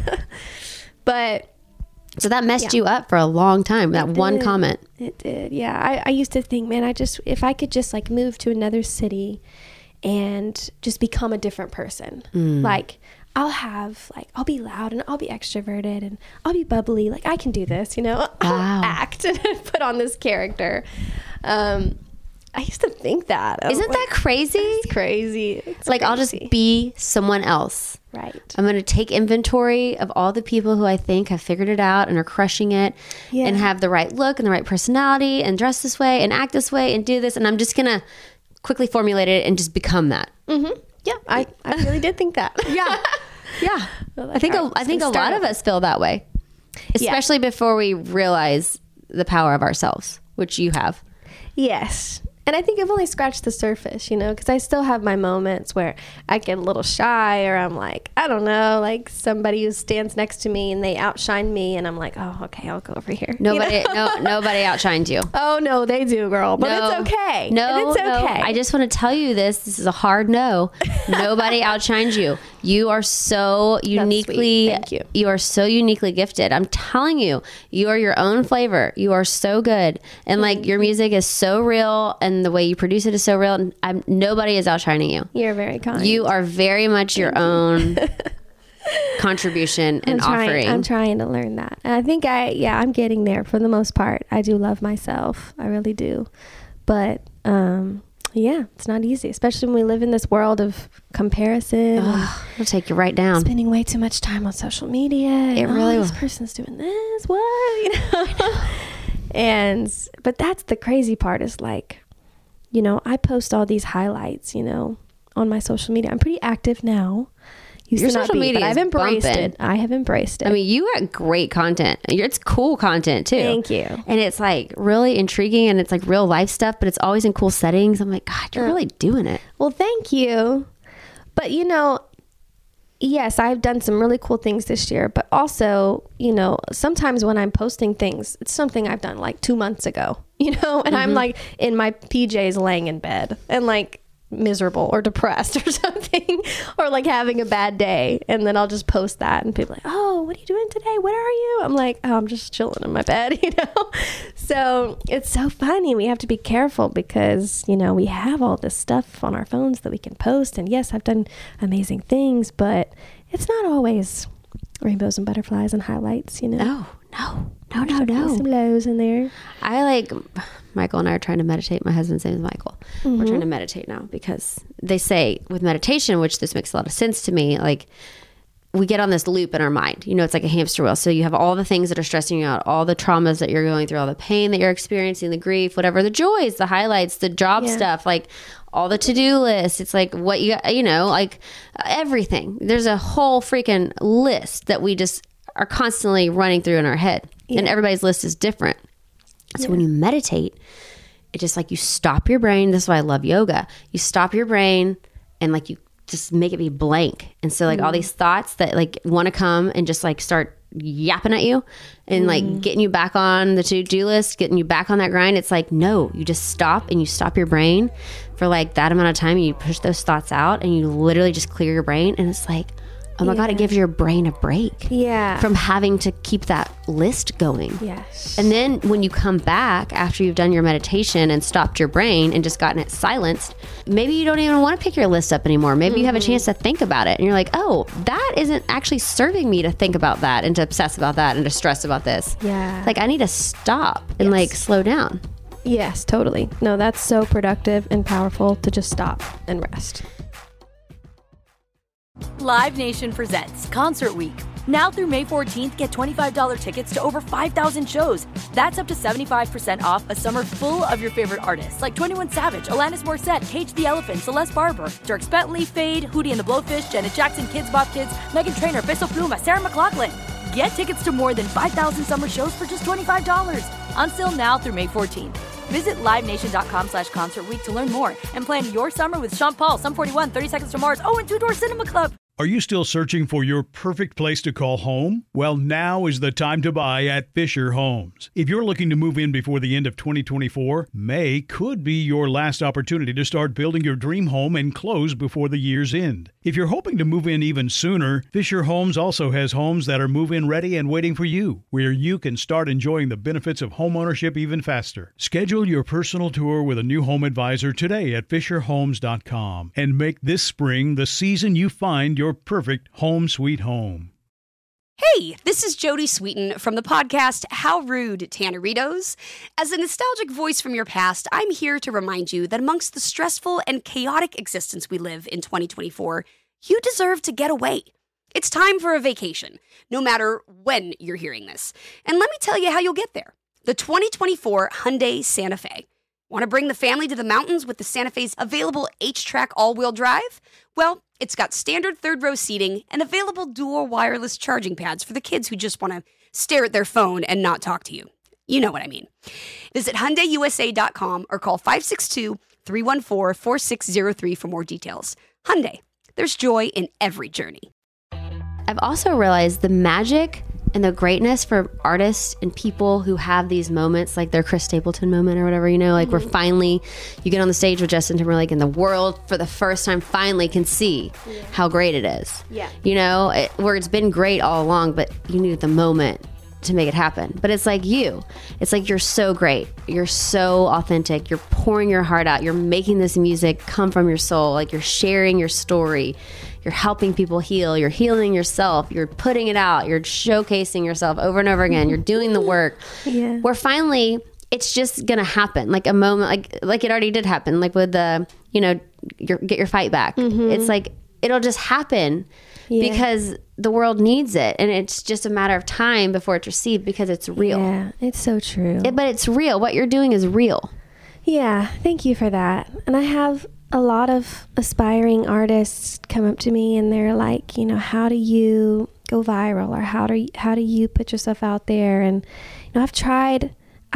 But so that messed you up for a long time, that one comment. It did. Yeah. I used to think, man, if I could just like move to another city and just become a different person, like I'll be loud and I'll be extroverted and I'll be bubbly. Like I can do this, you know, I'll act and put on this character. I used to think that. Isn't that crazy? It's crazy. It's like, I'll crazy. just be someone else. Right. I'm going to take inventory of all the people who I think have figured it out and are crushing it and have the right look and the right personality and dress this way and act this way and do this. And I'm just going to quickly formulate it and just become that. Mm-hmm. Yeah, I really did think that. Yeah. I think a lot of us feel that way, especially before we realize the power of ourselves, which you have. Yes. And I think I've only scratched the surface, because I still have my moments where I get a little shy, or I'm like, I don't know, like somebody who stands next to me and they outshine me, and I'm like, oh, okay, I'll go over here. Nobody outshines you. Oh, no, they do, girl. But it's okay. No, it's okay. I just want to tell you this. This is a hard no. Nobody outshines you. You are so uniquely, Thank you. You are so uniquely gifted. I'm telling you, you are your own flavor. You are so good. And like your music is so real, and the way you produce it is so real. And nobody is outshining you. You're very kind. You are very much your own contribution and offering. I'm trying to learn that. And I think I'm getting there for the most part. I do love myself. I really do. But, it's not easy, especially when we live in this world of comparison. It'll take you right down. Spending way too much time on social media. It really this person's doing this. What? But that's the crazy part is like, I post all these highlights, on my social media. I'm pretty active now. Your social media, I've embraced it. I have embraced it. I mean, you got great content. It's cool content too. Thank you. And it's like really intriguing, and it's like real life stuff, but it's always in cool settings. I'm like, God, you're really doing it. Well, thank you. But yes, I've done some really cool things this year, but also, sometimes when I'm posting things, it's something I've done like 2 months ago, and I'm like in my PJs laying in bed and like miserable or depressed or something, or like having a bad day, and then I'll just post that and people are like, oh, what are you doing today? Where are you? I'm like, oh, I'm just chilling in my bed. So it's so funny. We have to be careful because we have all this stuff on our phones that we can post, and yes, I've done amazing things, but it's not always rainbows and butterflies and highlights. No. Some lows in there. Michael and I are trying to meditate. My husband's name is Michael. Mm-hmm. We're trying to meditate now because they say with meditation, which this makes a lot of sense to me, like we get on this loop in our mind. It's like a hamster wheel. So you have all the things that are stressing you out, all the traumas that you're going through, all the pain that you're experiencing, the grief, whatever, the joys, the highlights, the job stuff, like all the to-do lists. It's like what like everything. There's a whole freaking list that we just are constantly running through in our head. Yeah. And everybody's list is different. So when you meditate, it's just like you stop your brain. This is why I love yoga. You stop your brain and like you just make it be blank. And so like all these thoughts that like want to come and just like start yapping at you and like getting you back on the to-do list, getting you back on that grind. It's like, no, you just stop and you stop your brain for like that amount of time. And you push those thoughts out and you literally just clear your brain. And it's like, oh my God, it gives your brain a break. Yeah. From having to keep that list going. Yes. And then when you come back after you've done your meditation and stopped your brain and just gotten it silenced, maybe you don't even want to pick your list up anymore. Maybe you have a chance to think about it. And you're like, oh, that isn't actually serving me to think about that and to obsess about that and to stress about this. Yeah. Like I need to stop and like slow down. Yes, totally. No, that's so productive and powerful to just stop and rest. Live Nation presents Concert Week. Now through May 14th, get $25 tickets to over 5,000 shows. That's up to 75% off a summer full of your favorite artists like 21 Savage, Alanis Morissette, Cage the Elephant, Celeste Barber, Dierks Bentley, Fade, Hootie and the Blowfish, Janet Jackson, Kidz Bop Kids, Meghan Trainor, Peso Pluma, Sarah McLachlan. Get tickets to more than 5,000 summer shows for just $25. Until now through May 14th. Visit LiveNation.com/Concert Week to learn more and plan your summer with Sean Paul, Sum 41, 30 Seconds to Mars, and Two Door Cinema Club. Are you still searching for your perfect place to call home? Well, now is the time to buy at Fisher Homes. If you're looking to move in before the end of 2024, May could be your last opportunity to start building your dream home and close before the year's end. If you're hoping to move in even sooner, Fisher Homes also has homes that are move-in ready and waiting for you, where you can start enjoying the benefits of homeownership even faster. Schedule your personal tour with a new home advisor today at FisherHomes.com and make this spring the season you find your perfect home sweet home. Hey, Hey, this is Jodie Sweetin from the podcast How Rude, Tanneritos. As a nostalgic voice from your past, I'm here to remind you that amongst the stressful and chaotic existence we live in 2024, you deserve to get away. It's time for a vacation, no matter when you're hearing this. And let me tell you how you'll get there. The 2024 Hyundai Santa Fe. Want to bring the family to the mountains with the Santa Fe's available H-Track all-wheel drive? Well, it's got standard third-row seating and available dual wireless charging pads for the kids who just want to stare at their phone and not talk to you. You know what I mean. Visit HyundaiUSA.com or call 562-314-4603 for more details. Hyundai, there's joy in every journey. I've also realized the magic and the greatness for artists and people who have these moments, like their Chris Stapleton moment or whatever, you know, like where finally you get on the stage with Justin Timberlake and the world for the first time finally can see how great it is. Yeah. You know, where it's been great all along, but you needed the moment to make it happen. But it's like you. It's like you're so great. You're so authentic. You're pouring your heart out. You're making this music come from your soul. Like you're sharing your story. You're helping people heal. You're healing yourself. You're putting it out. You're showcasing yourself over and over again. You're doing the work. Yeah. Where finally it's just gonna happen. Like a moment, like it already did happen. Like with the, you know, get your fight back. It's like it'll just happen because the world needs it, and it's just a matter of time before it's received because it's real. Yeah, it's so true. But it's real. What you're doing is real. Yeah, thank you for that. And I have a lot of aspiring artists come up to me and they're like, you know, how do you go viral, or how do you put yourself out there? And you know, I've tried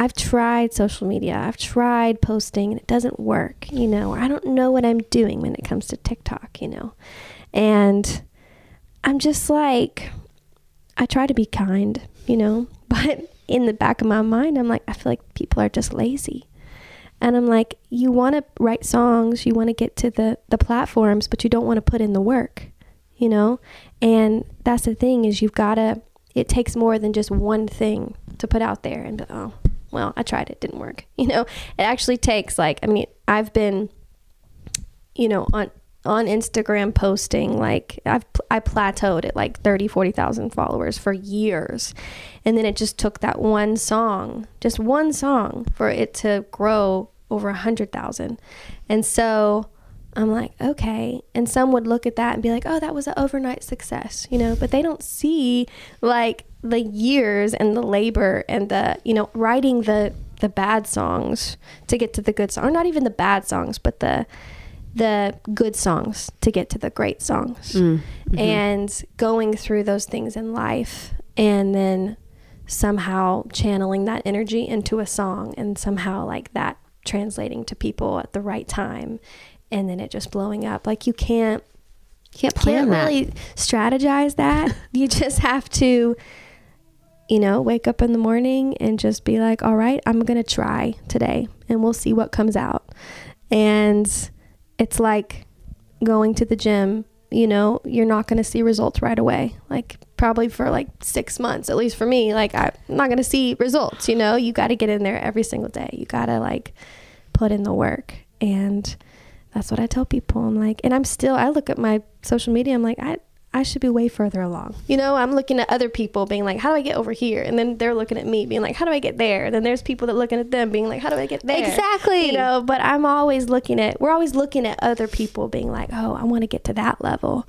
social media. I've tried posting and it doesn't work, you know, or I don't know what I'm doing when it comes to TikTok, you know. And I'm just like, I try to be kind, you know, but in the back of my mind, I'm like, I feel like people are just lazy. And I'm like, you want to write songs, you want to get to the platforms, but you don't want to put in the work, you know? And that's the thing is it takes more than just one thing to put out there and, oh, well, I tried it, didn't work. You know, it actually takes I've been, you know, on Instagram posting, like I plateaued at like 30, 40,000 followers for years. And then it just took that one song for it to grow over 100,000. And so I'm like, okay. And some would look at that and be like, oh, that was an overnight success, you know, but they don't see like the years and the labor and the, you know, writing the bad songs to get to the good song, or not even the bad songs, but the good songs to get to the great songs. And going through those things in life and then somehow channeling that energy into a song and somehow like that translating to people at the right time and then it just blowing up. Like you can't really strategize that. You just have to, you know, wake up in the morning and just be like, all right, I'm going to try today and we'll see what comes out. And it's like going to the gym, you know, you're not going to see results right away. Like probably for like 6 months, at least for me, like I'm not going to see results, you know, you got to get in there every single day. You got to like put in the work. And that's what I tell people. I'm like, and I look at my social media. I'm like, I should be way further along. You know, I'm looking at other people being like, how do I get over here? And then they're looking at me being like, how do I get there? And then there's people that looking at them being like, how do I get there? Exactly. You know, but we're always looking at other people being like, oh, I want to get to that level.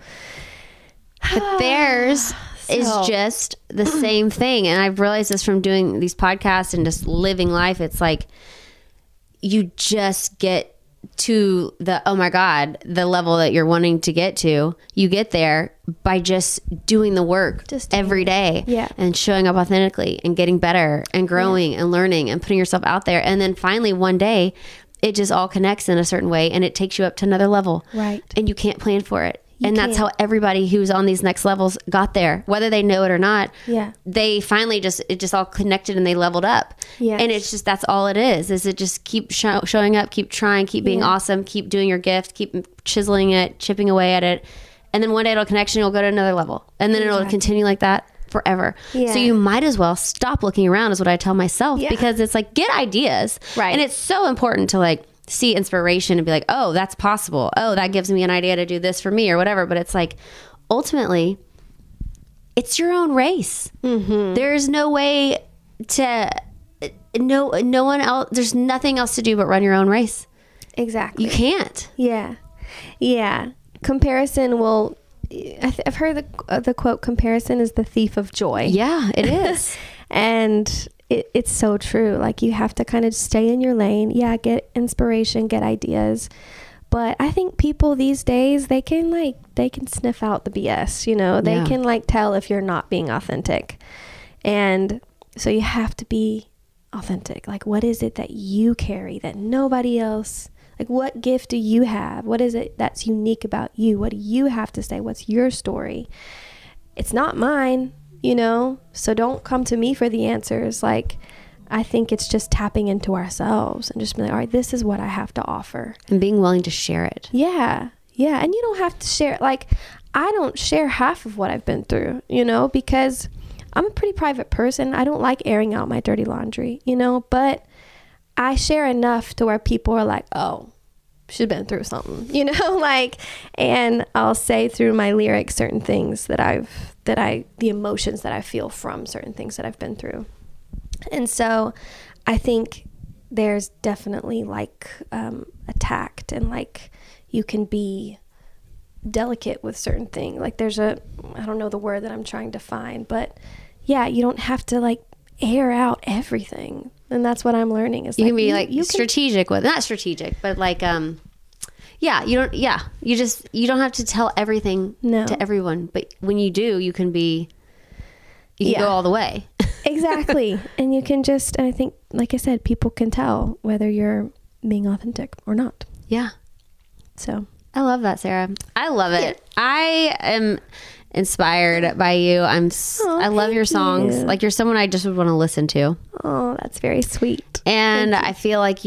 But theirs is just the same thing. And I've realized this from doing these podcasts and just living life. It's like, you just get to the, oh my God, the level that you're wanting to get to, you get there by just doing the work every day and showing up authentically and getting better and growing and learning and putting yourself out there. And then finally one day it just all connects in a certain way and it takes you up to another level. Right. And you can't plan for it. That's how everybody who's on these next levels got there, whether they know it or not. Yeah. They finally it just all connected and they leveled up. Yeah. And it's just, that's all it is it just keep showing up, keep trying, keep being awesome, keep doing your gift, keep chiseling it, chipping away at it. And then one day it'll connect and you'll go to another level. And then it'll continue like that forever. Yeah. So you might as well stop looking around is what I tell myself because it's like, get ideas. Right. And it's so important to like, see inspiration and be like, oh, that's possible. Oh, that gives me an idea to do this for me or whatever. But it's like, ultimately, it's your own race. There's no way to, no one else, there's nothing else to do but run your own race. Exactly. You can't. Yeah. Comparison will, I've heard the quote, comparison is the thief of joy. Yeah, it is. And it's so true. Like, you have to kind of stay in your lane. Yeah, get inspiration, get ideas. But I think people these days, they can sniff out the BS, you know. They can like tell if you're not being authentic. And so you have to be authentic. Like, what is it that you carry that nobody else, like, what gift do you have? What is it that's unique about you? What do you have to say? What's your story? It's not mine. You know, so don't come to me for the answers. Like, I think it's just tapping into ourselves and just being like, all right, this is what I have to offer. And being willing to share it. Yeah. And you don't have to share, like, I don't share half of what I've been through, you know, because I'm a pretty private person. I don't like airing out my dirty laundry, you know, but I share enough to where people are like, oh, she's been through something, you know, like, and I'll say through my lyrics certain things the emotions that I feel from certain things that I've been through. And so I think there's definitely like a tact, and like you can be delicate with certain things. Like, there's I don't know the word that I'm trying to find, but yeah, you don't have to like air out everything. And that's what I'm learning is you like, can be like strategic with, not strategic, but like you don't have to tell everything to everyone, but when you do, you can go all the way. Exactly. And you can just, I think, like I said, people can tell whether you're being authentic or not. Yeah. So I love that, Sarah. I love it. I am inspired by you. I love your songs. Like, you're someone I just would want to listen to. Oh, that's very sweet. And I feel like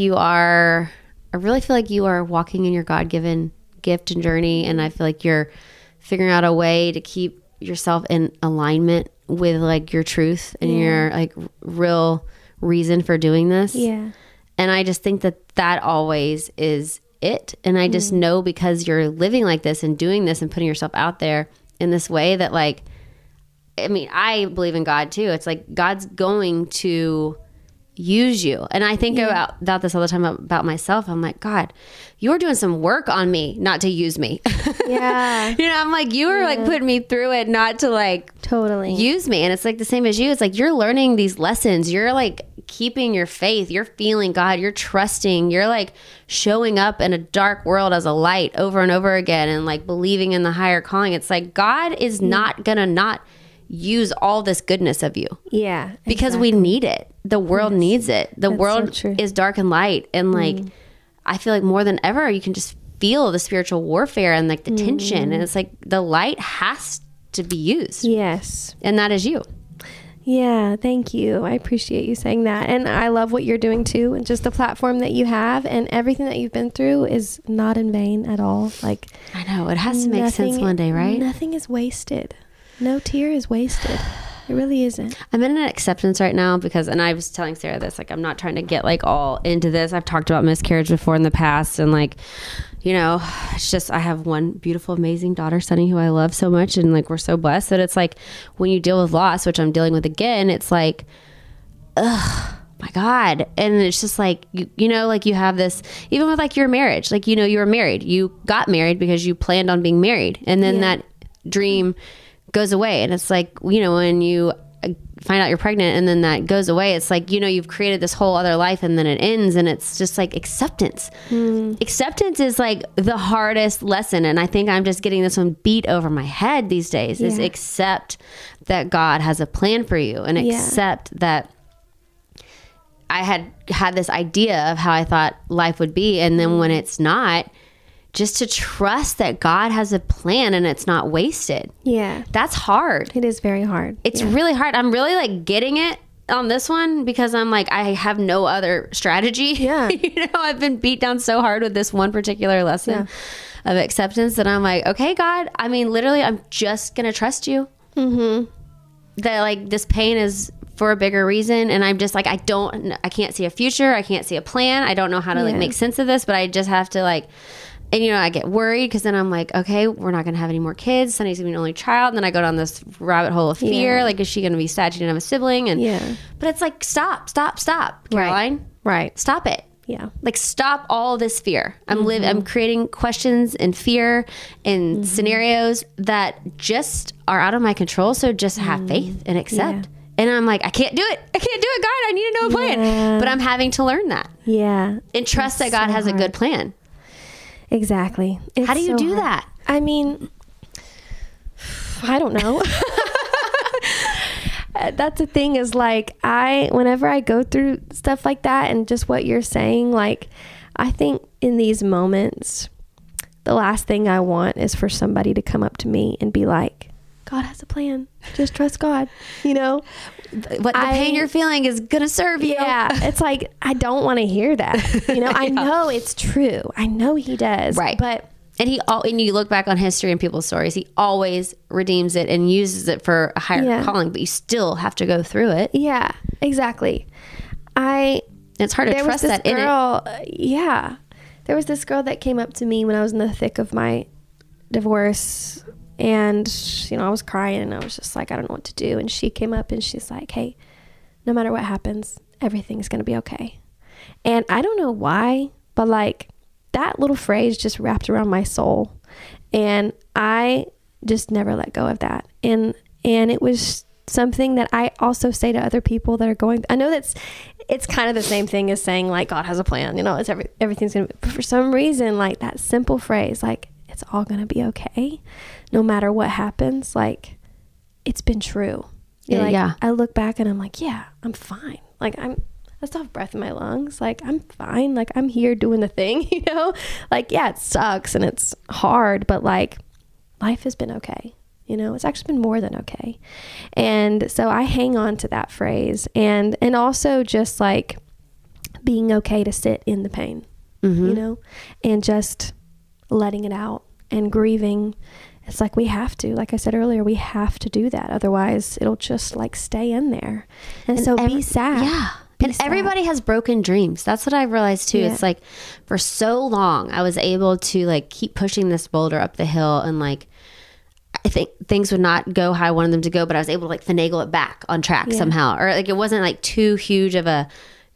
I really feel like you are walking in your God-given gift and journey. And I feel like you're figuring out a way to keep yourself in alignment with like your truth and your like real reason for doing this. Yeah. And I just think that always is it. And I just know, because you're living like this and doing this and putting yourself out there in this way, that like, I mean, I believe in God too. It's like God's going to use you. And I think about this all the time about myself. I'm like, God, you're doing some work on me not to use me. Yeah. You know, I'm like, you were like putting me through it not to like totally use me. And it's like the same as you. It's like you're learning these lessons. You're like keeping your faith. You're feeling God. You're trusting. You're like showing up in a dark world as a light over and over again, and like believing in the higher calling. It's like God is not gonna not use all this goodness of you. Yeah. Because we need it. The world needs it. The world so is dark and light. And like, I feel like more than ever, you can just feel the spiritual warfare and like the tension. And it's like the light has to be used. Yes. And that is you. Yeah. Thank you. I appreciate you saying that. And I love what you're doing too. And just the platform that you have and everything that you've been through is not in vain at all. Like, I know it has to make sense one day, right? Nothing is wasted. No tear is wasted. It really isn't. I'm in an acceptance right now and I was telling Sarah this, like, I'm not trying to get like all into this. I've talked about miscarriage before in the past, and like, you know, it's just, I have one beautiful, amazing daughter, Sunny, who I love so much. And like, we're so blessed that it's like, when you deal with loss, which I'm dealing with again, it's like, ugh, my God. And it's just like, you know, like you have this, even with like your marriage, like, you know, you were married, you got married because you planned on being married. And then that dream goes away. And it's like, you know, when you find out you're pregnant and then that goes away, it's like, you know, you've created this whole other life and then it ends, and it's just like acceptance. Acceptance is like the hardest lesson. And I think I'm just getting this one beat over my head these days, is accept that God has a plan for you, and accept that I had this idea of how I thought life would be. And then when it's not, just to trust that God has a plan and it's not wasted. Yeah. That's hard. It is very hard. It's really hard. I'm really like getting it on this one because I'm like, I have no other strategy. Yeah. You know, I've been beat down so hard with this one particular lesson of acceptance that I'm like, okay, God, I mean, literally, I'm just going to trust you. That like this pain is for a bigger reason. And I'm just like, I can't see a future. I can't see a plan. I don't know how to like make sense of this, but I just have to like And, you know, I get worried because then I'm like, okay, we're not going to have any more kids. Sunny's going to be an only child. And then I go down this rabbit hole of fear. Yeah. Like, is she going to be sad she didn't have a sibling? And Yeah. But it's like, stop, Caroline. Right. Stop it. Yeah. Like, stop all this fear. I'm creating questions and fear and scenarios that just are out of my control. So just have faith and accept. Yeah. And I'm like, I can't do it, God. I need to know a plan. Yeah. But I'm having to learn that. Yeah. And trust that God has a good plan. Exactly. How do you do that? I mean, I don't know. That's the thing is like, whenever I go through stuff like that and just what you're saying, like, I think in these moments, the last thing I want is for somebody to come up to me and be like, God has a plan. Just trust God, you know? What the pain you're feeling is going to serve you. Yeah. It's like, I don't want to hear that. You know, I know it's true. I know he does. Right. But and you look back on history and people's stories, he always redeems it and uses it for a higher calling, but you still have to go through it. Yeah, exactly. It's hard to trust that in it. Yeah. There was this girl that came up to me when I was in the thick of my divorce, and, you know, I was crying and I was just like, I don't know what to do. And she came up and she's like, hey, no matter what happens, everything's going to be okay. And I don't know why, but like that little phrase just wrapped around my soul. And I just never let go of that. And it was something that I also say to other people that are going, I know it's kind of the same thing as saying like, God has a plan, you know, it's everything's going to, but for some reason, like that simple phrase, like, it's all going to be okay. No matter what happens, like, it's been true. Yeah. I look back and I'm like, yeah, I'm fine. Like, I still have breath in my lungs. Like, I'm fine. Like, I'm here doing the thing, you know? Like, yeah, it sucks and it's hard, but like, life has been okay. You know, it's actually been more than okay. And so I hang on to that phrase, and also just like being okay to sit in the pain, you know, and just letting it out and grieving. It's like we have to, like I said earlier, we have to do that. Otherwise it'll just like stay in there. And so be sad. Yeah. And everybody has broken dreams. That's what I realized too. Yeah. It's like for so long I was able to like keep pushing this boulder up the hill, and like I think things would not go how I wanted them to go, but I was able to like finagle it back on track somehow. Or like it wasn't like too huge of a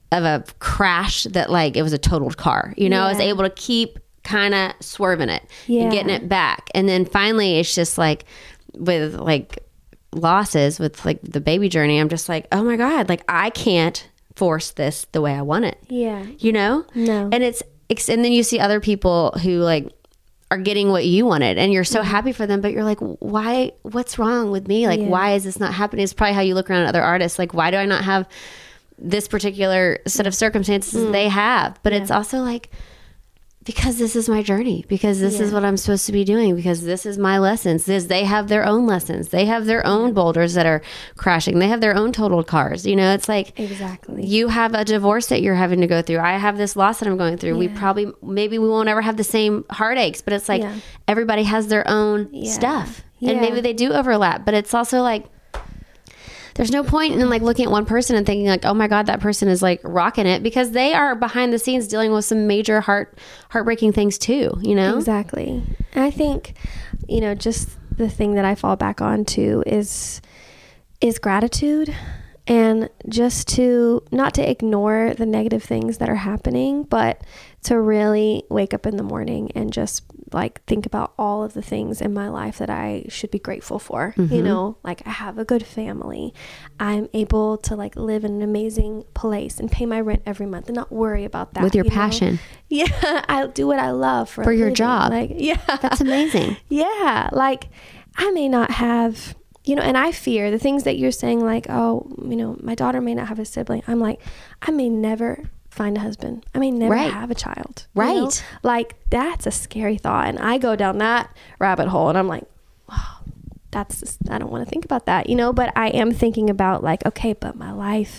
crash that like it was a totaled car. You know, I was able to keep kind of swerving it and getting it back. And then finally it's just like with like losses with like the baby journey, I'm just like, oh my God, like I can't force this the way I want it. Yeah. You know? No. And and then you see other people who like are getting what you wanted and you're so happy for them, but you're like, why, what's wrong with me? Like, why is this not happening? It's probably how you look around at other artists. Like, why do I not have this particular set of circumstances they have? But it's also like, because this is my journey, because this is what I'm supposed to be doing, because this is my lessons. They have their own lessons. They have their own boulders that are crashing. They have their own totaled cars. You know, it's like, exactly. You have a divorce that you're having to go through. I have this loss that I'm going through. Maybe we won't ever have the same heartaches, but it's like everybody has their own stuff, and maybe they do overlap, but it's also like, there's no point in like looking at one person and thinking like, oh my God, that person is like rocking it, because they are behind the scenes dealing with some major heartbreaking things too, you know? Exactly. And I think, you know, just the thing that I fall back on to is gratitude, and just to not to ignore the negative things that are happening, but to really wake up in the morning and just like think about all of the things in my life that I should be grateful for. You know, like I have a good family. I'm able to like live in an amazing place and pay my rent every month and not worry about that. With your passion. Yeah. I do what I love for your living. job. Like, yeah. That's amazing. Yeah. Like I may not have, you know, and I fear the things that you're saying, like, oh, you know, my daughter may not have a sibling. I'm like, I may never find a husband. I may never have a child. Right. You know? Like, that's a scary thought. And I go down that rabbit hole and I'm like, wow, that's just, I don't want to think about that, you know, but I am thinking about like, okay, but my life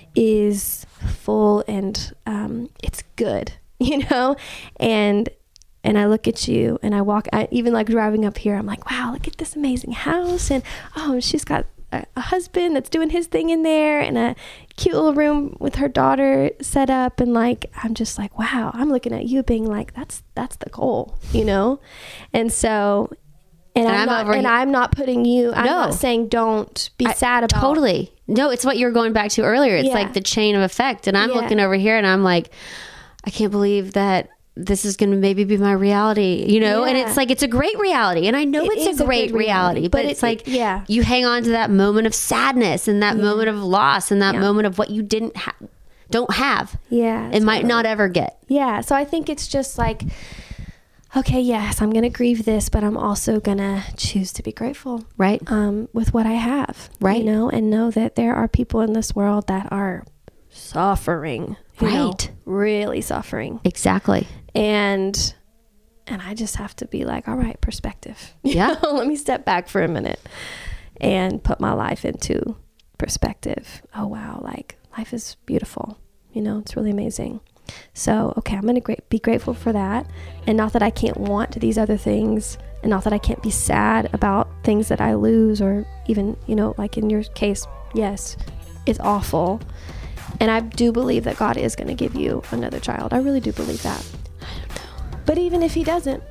is full and it's good, you know, and I look at you and I even like driving up here, I'm like, wow, look at this amazing house. And, oh, she's got a husband that's doing his thing in there, and a cute little room with her daughter set up. And like, I'm just like, wow, I'm looking at you being like, that's the goal, you know? And so, and I'm not putting you, I'm not saying don't be sad about. Totally. No, it's what you were going back to earlier. It's like the chain of effect. And I'm looking over here and I'm like, I can't believe that this is going to maybe be my reality, you know? And it's like, it's a great reality. And I know it's a great reality, but it's like, you hang on to that moment of sadness and that moment of loss and that moment of what you don't have. Yeah. It might not ever get. Yeah. So I think it's just like, okay, yes, I'm going to grieve this, but I'm also going to choose to be grateful. Right. With what I have. Right. You know, and know that there are people in this world that are suffering. Right. Really suffering. Exactly. And I just have to be like, all right, perspective. Yeah. Let me step back for a minute and put my life into perspective. Oh, wow. Like, life is beautiful. You know, it's really amazing. So, okay, I'm going to be grateful for that. And not that I can't want these other things, and not that I can't be sad about things that I lose, or even, you know, like in your case, yes, it's awful. And I do believe that God is going to give you another child. I really do believe that. I don't know. But even if he doesn't,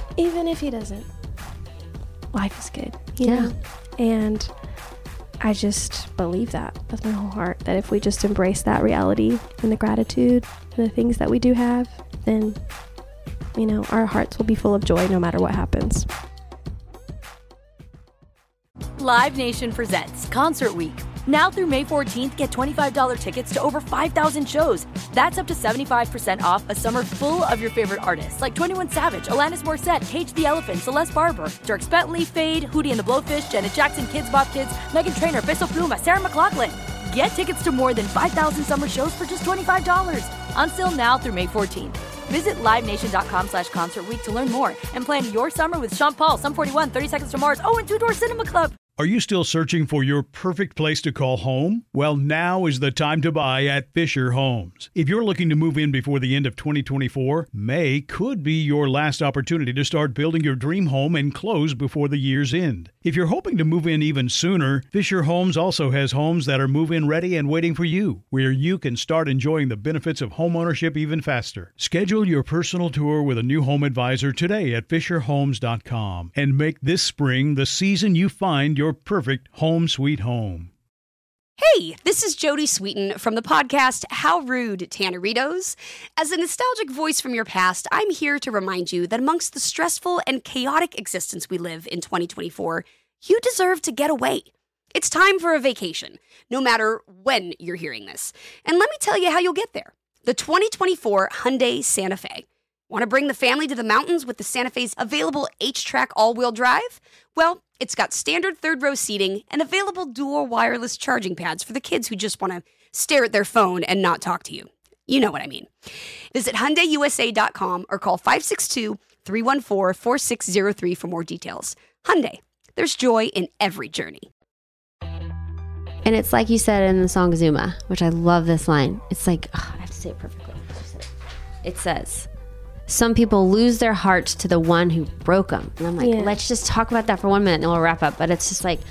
life is good, you know? And I just believe that with my whole heart, that if we just embrace that reality and the gratitude and the things that we do have, then, you know, our hearts will be full of joy no matter what happens. Live Nation presents Concert Week. Now through May 14th, get $25 tickets to over 5,000 shows. That's up to 75% off a summer full of your favorite artists like 21 Savage, Alanis Morissette, Cage the Elephant, Celeste Barber, Dierks Bentley, Fade, Hootie and the Blowfish, Janet Jackson, Kids Bop Kids, Meghan Trainor, Peso Pluma, Sarah McLachlan. Get tickets to more than 5,000 summer shows for just $25. On sale now through May 14th. Visit livenation.com/Concert Week to learn more and plan your summer with Sean Paul, Sum 41, 30 Seconds to Mars, and Two Door Cinema Club. Are you still searching for your perfect place to call home? Well, now is the time to buy at Fisher Homes. If you're looking to move in before the end of 2024, May could be your last opportunity to start building your dream home and close before the year's end. If you're hoping to move in even sooner, Fisher Homes also has homes that are move-in ready and waiting for you, where you can start enjoying the benefits of homeownership even faster. Schedule your personal tour with a new home advisor today at FisherHomes.com and make this spring the season you find your perfect home sweet home. Hey, this is Jody Sweeten from the podcast How Rude, Tanneritos. As a nostalgic voice from your past, I'm here to remind you that amongst the stressful and chaotic existence we live in 2024, you deserve to get away. It's time for a vacation, no matter when you're hearing this. And let me tell you how you'll get there. The 2024 Hyundai Santa Fe. Want to bring the family to the mountains with the Santa Fe's available H-Track all-wheel drive? Well, it's got standard third-row seating and available dual wireless charging pads for the kids who just want to stare at their phone and not talk to you. You know what I mean. Visit HyundaiUSA.com or call 562-314-4603 for more details. Hyundai, there's joy in every journey. And it's like you said in the song Zuma, which I love this line. It's like, I have to say it perfectly. It says, some people lose their hearts to the one who broke them. And I'm like, let's just talk about that for 1 minute and we'll wrap up. But it's just like,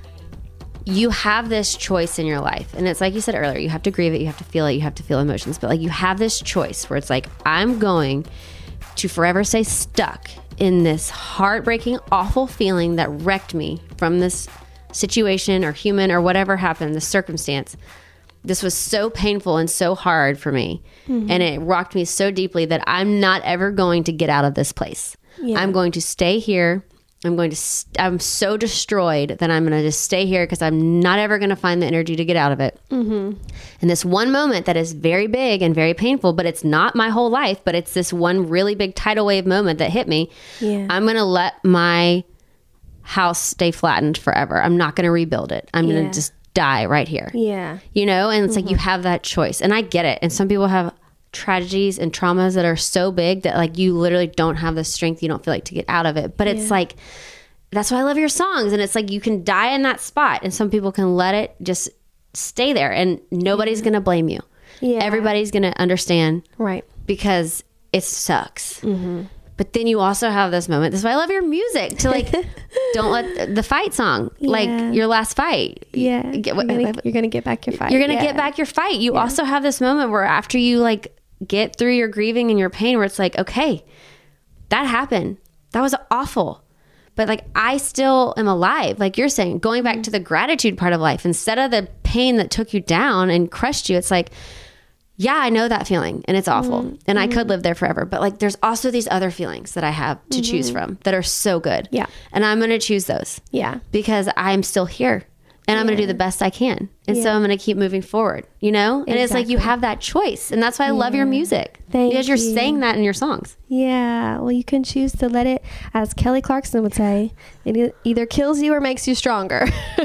you have this choice in your life. And it's like you said earlier, you have to grieve it, you have to feel it, you have to feel emotions. But like, you have this choice where it's like, I'm going to forever stay stuck in this heartbreaking, awful feeling that wrecked me from this situation or human or whatever happened, the circumstance. This was so painful and so hard for me. Mm-hmm. And it rocked me so deeply that I'm not ever going to get out of this place. Yeah. I'm going to stay here. I'm so destroyed that I'm going to just stay here because I'm not ever going to find the energy to get out of it. Mm-hmm. And this one moment that is very big and very painful, but it's not my whole life, but it's this one really big tidal wave moment that hit me. Yeah. I'm going to let my house stay flattened forever. I'm not going to rebuild it. I'm going to just die right here. Yeah. You know, and it's like, you have that choice. And I get it. And some people have tragedies and traumas that are so big that like you literally don't have the strength, you don't feel like to get out of it. But it's like, that's why I love your songs. And it's like, you can die in that spot and some people can let it just stay there and nobody's going to blame you. Yeah. Everybody's going to understand. Right. Because it sucks. Mm-hmm. But then you also have this moment. This is why I love your music. To like, don't let the fight song, like your last fight. Yeah. You're going to get back your fight. You're going to get back your fight. You also have this moment where after you like get through your grieving and your pain, where it's like, okay, that happened. That was awful. But like, I still am alive. Like you're saying, going back to the gratitude part of life, instead of the pain that took you down and crushed you, it's like, yeah, I know that feeling and it's awful and I could live there forever. But like, there's also these other feelings that I have to choose from that are so good. Yeah. And I'm going to choose those. Yeah. Because I'm still here and I'm going to do the best I can. And so I'm going to keep moving forward, you know? And it's like, you have that choice. And that's why I love your music. Because you're saying that in your songs. Yeah. Well, you can choose to let it, as Kelly Clarkson would say, it either kills you or makes you stronger.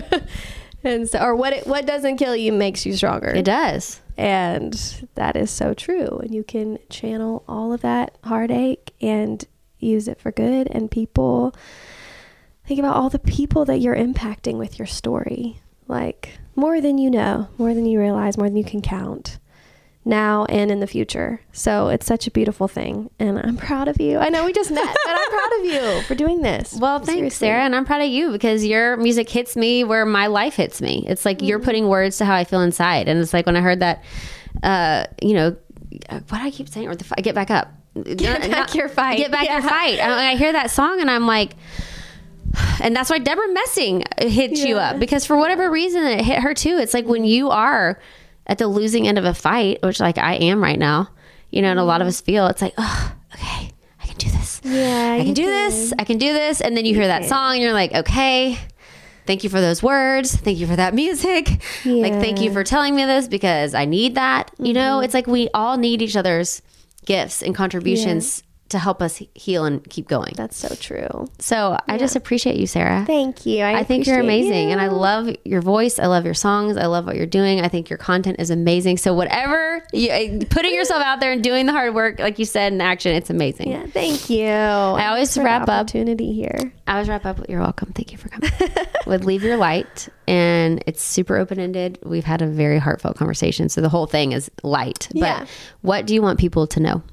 And so, or what doesn't kill you makes you stronger. It does. And that is so true. And you can channel all of that heartache and use it for good. And people, think about all the people that you're impacting with your story. Like, more than you know, more than you realize, more than you can count, now and in the future. So it's such a beautiful thing. And I'm proud of you. I know we just met, but I'm proud of you for doing this. Well, thanks, Sarah. And I'm proud of you because your music hits me where my life hits me. It's like you're putting words to how I feel inside. And it's like when I heard that, you know, what do I keep saying? Or get back up. Get back your fight. Get back your fight. I hear that song and I'm like, and that's why Deborah Messing hit you up, because for whatever reason it hit her too. It's like when you are at the losing end of a fight, which like I am right now, you know, and a lot of us feel, it's like, oh, okay, I can do this. Yeah, I can do this. I can do this. And then you hear that song and you're like, okay, thank you for those words. Thank you for that music. Like, thank you for telling me this because I need that. You know, it's like we all need each other's gifts and contributions to help us heal and keep going. That's so true. So I just appreciate you, Sarah. Thank you. I think you're amazing. And I love your voice. I love your songs. I love what you're doing. I think your content is amazing. So whatever, putting yourself out there and doing the hard work, like you said, in action, it's amazing. Yeah, thank you. I always wrap up. Opportunity here. I always wrap up with, you're welcome. Thank you for coming. With Leave Your Light. And it's super open-ended. We've had a very heartfelt conversation. So the whole thing is light. But what do you want people to know?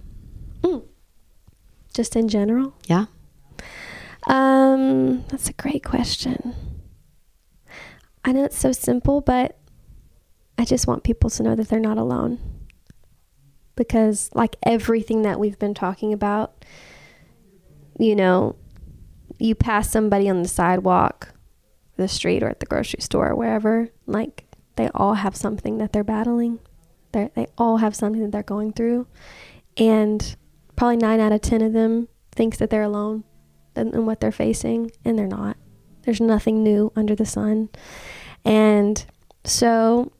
Just in general? Yeah. That's a great question. I know it's so simple, but I just want people to know that they're not alone. Because like everything that we've been talking about, you know, you pass somebody on the sidewalk, the street, or at the grocery store or wherever, like they all have something that they're battling. They all have something that they're going through. And probably 9 out of 10 of them thinks that they're alone in what they're facing, and they're not. There's nothing new under the sun. And so,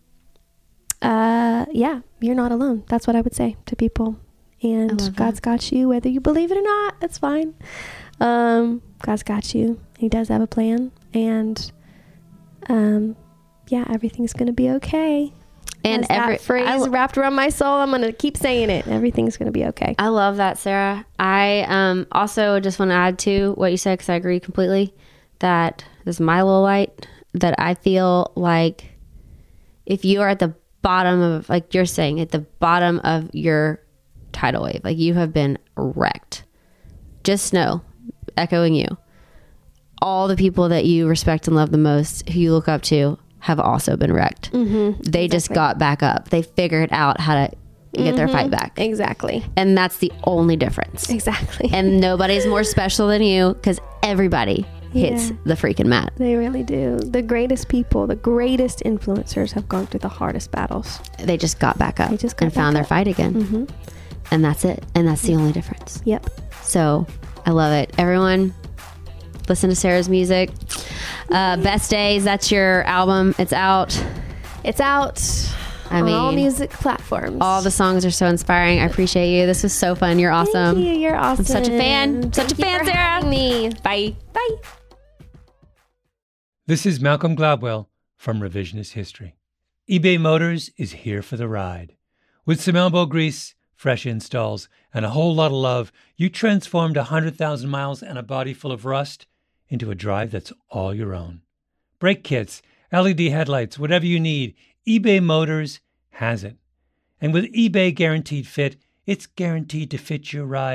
you're not alone. That's what I would say to people. And God's got you, whether you believe it or not. That's fine. God's got you. He does have a plan. And, everything's going to be okay. And that phrase wrapped around my soul, I'm going to keep saying it. Everything's going to be okay. I love that, Sarah. I also just want to add to what you said, because I agree completely, that this is my little light, that I feel like if you are at the bottom of, like you're saying, at the bottom of your tidal wave, like you have been wrecked, just know, echoing you, all the people that you respect and love the most, who you look up to, have also been wrecked. They just got back up. They figured out how to get their fight back. Exactly. And that's the only difference. Exactly. And nobody's more special than you, because everybody hits the freaking mat. They really do. The greatest people, the greatest influencers have gone through the hardest battles. They just got back up and found their fight again. And that's it. And that's the only difference. Yep. So I love it. Everyone, listen to Sarah's music. Best Days, that's your album. It's out. It's out. On all music platforms. All the songs are so inspiring. I appreciate you. This was so fun. You're awesome. Thank you. You're awesome. I'm such a fan. Such a fan, Sarah. Me. Bye. Bye. This is Malcolm Gladwell from Revisionist History. eBay Motors is here for the ride. With some elbow grease, fresh installs, and a whole lot of love, you transformed 100,000 miles and a body full of rust into a drive that's all your own. Brake kits, LED headlights, whatever you need, eBay Motors has it. And with eBay Guaranteed Fit, it's guaranteed to fit your ride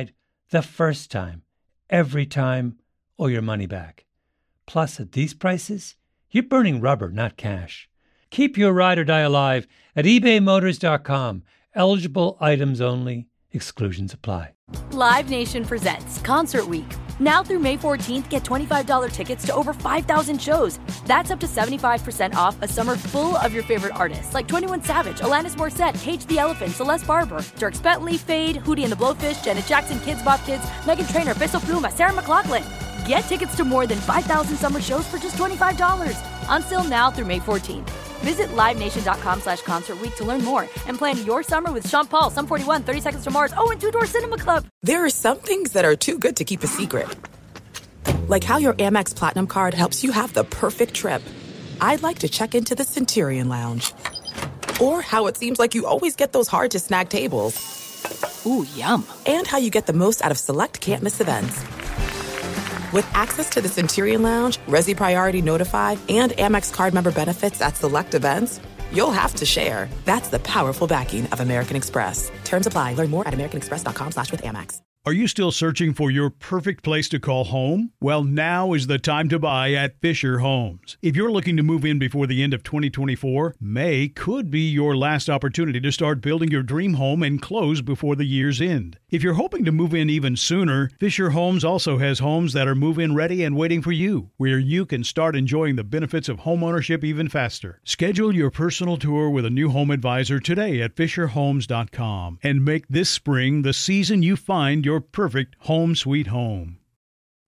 The first time, every time, or your money back. Plus, at these prices, you're burning rubber, not cash. Keep your ride or die alive at ebaymotors.com. Eligible items only. Exclusions apply. Live Nation presents Concert Week. Now through May 14th, get $25 tickets to over 5,000 shows. That's up to 75% off a summer full of your favorite artists like 21 Savage, Alanis Morissette, Cage the Elephant, Celeste Barber, Dierks Bentley, Fade, Hootie and the Blowfish, Janet Jackson, Kids Bop Kids, Meghan Trainor, Peso Pluma, Sarah McLachlan. Get tickets to more than 5,000 summer shows for just $25. On sale now through May 14th. Visit LiveNation.com/Concert Week to learn more and plan your summer with Sean Paul, Sum 41, 30 Seconds to Mars, and Two Door Cinema Club. There are some things that are too good to keep a secret. Like how your Amex Platinum card helps you have the perfect trip. I'd like to check into the Centurion Lounge. Or how it seems like you always get those hard-to-snag tables. Ooh, yum. And how you get the most out of select can't-miss events. With access to the Centurion Lounge, Resi Priority Notify, and Amex card member benefits at select events, you'll have to share. That's the powerful backing of American Express. Terms apply. Learn more at americanexpress.com/withAmex. Are you still searching for your perfect place to call home? Well, now is the time to buy at Fisher Homes. If you're looking to move in before the end of 2024, May could be your last opportunity to start building your dream home and close before the year's end. If you're hoping to move in even sooner, Fisher Homes also has homes that are move-in ready and waiting for you, where you can start enjoying the benefits of homeownership even faster. Schedule your personal tour with a new home advisor today at FisherHomes.com and make this spring the season you find your perfect home sweet home.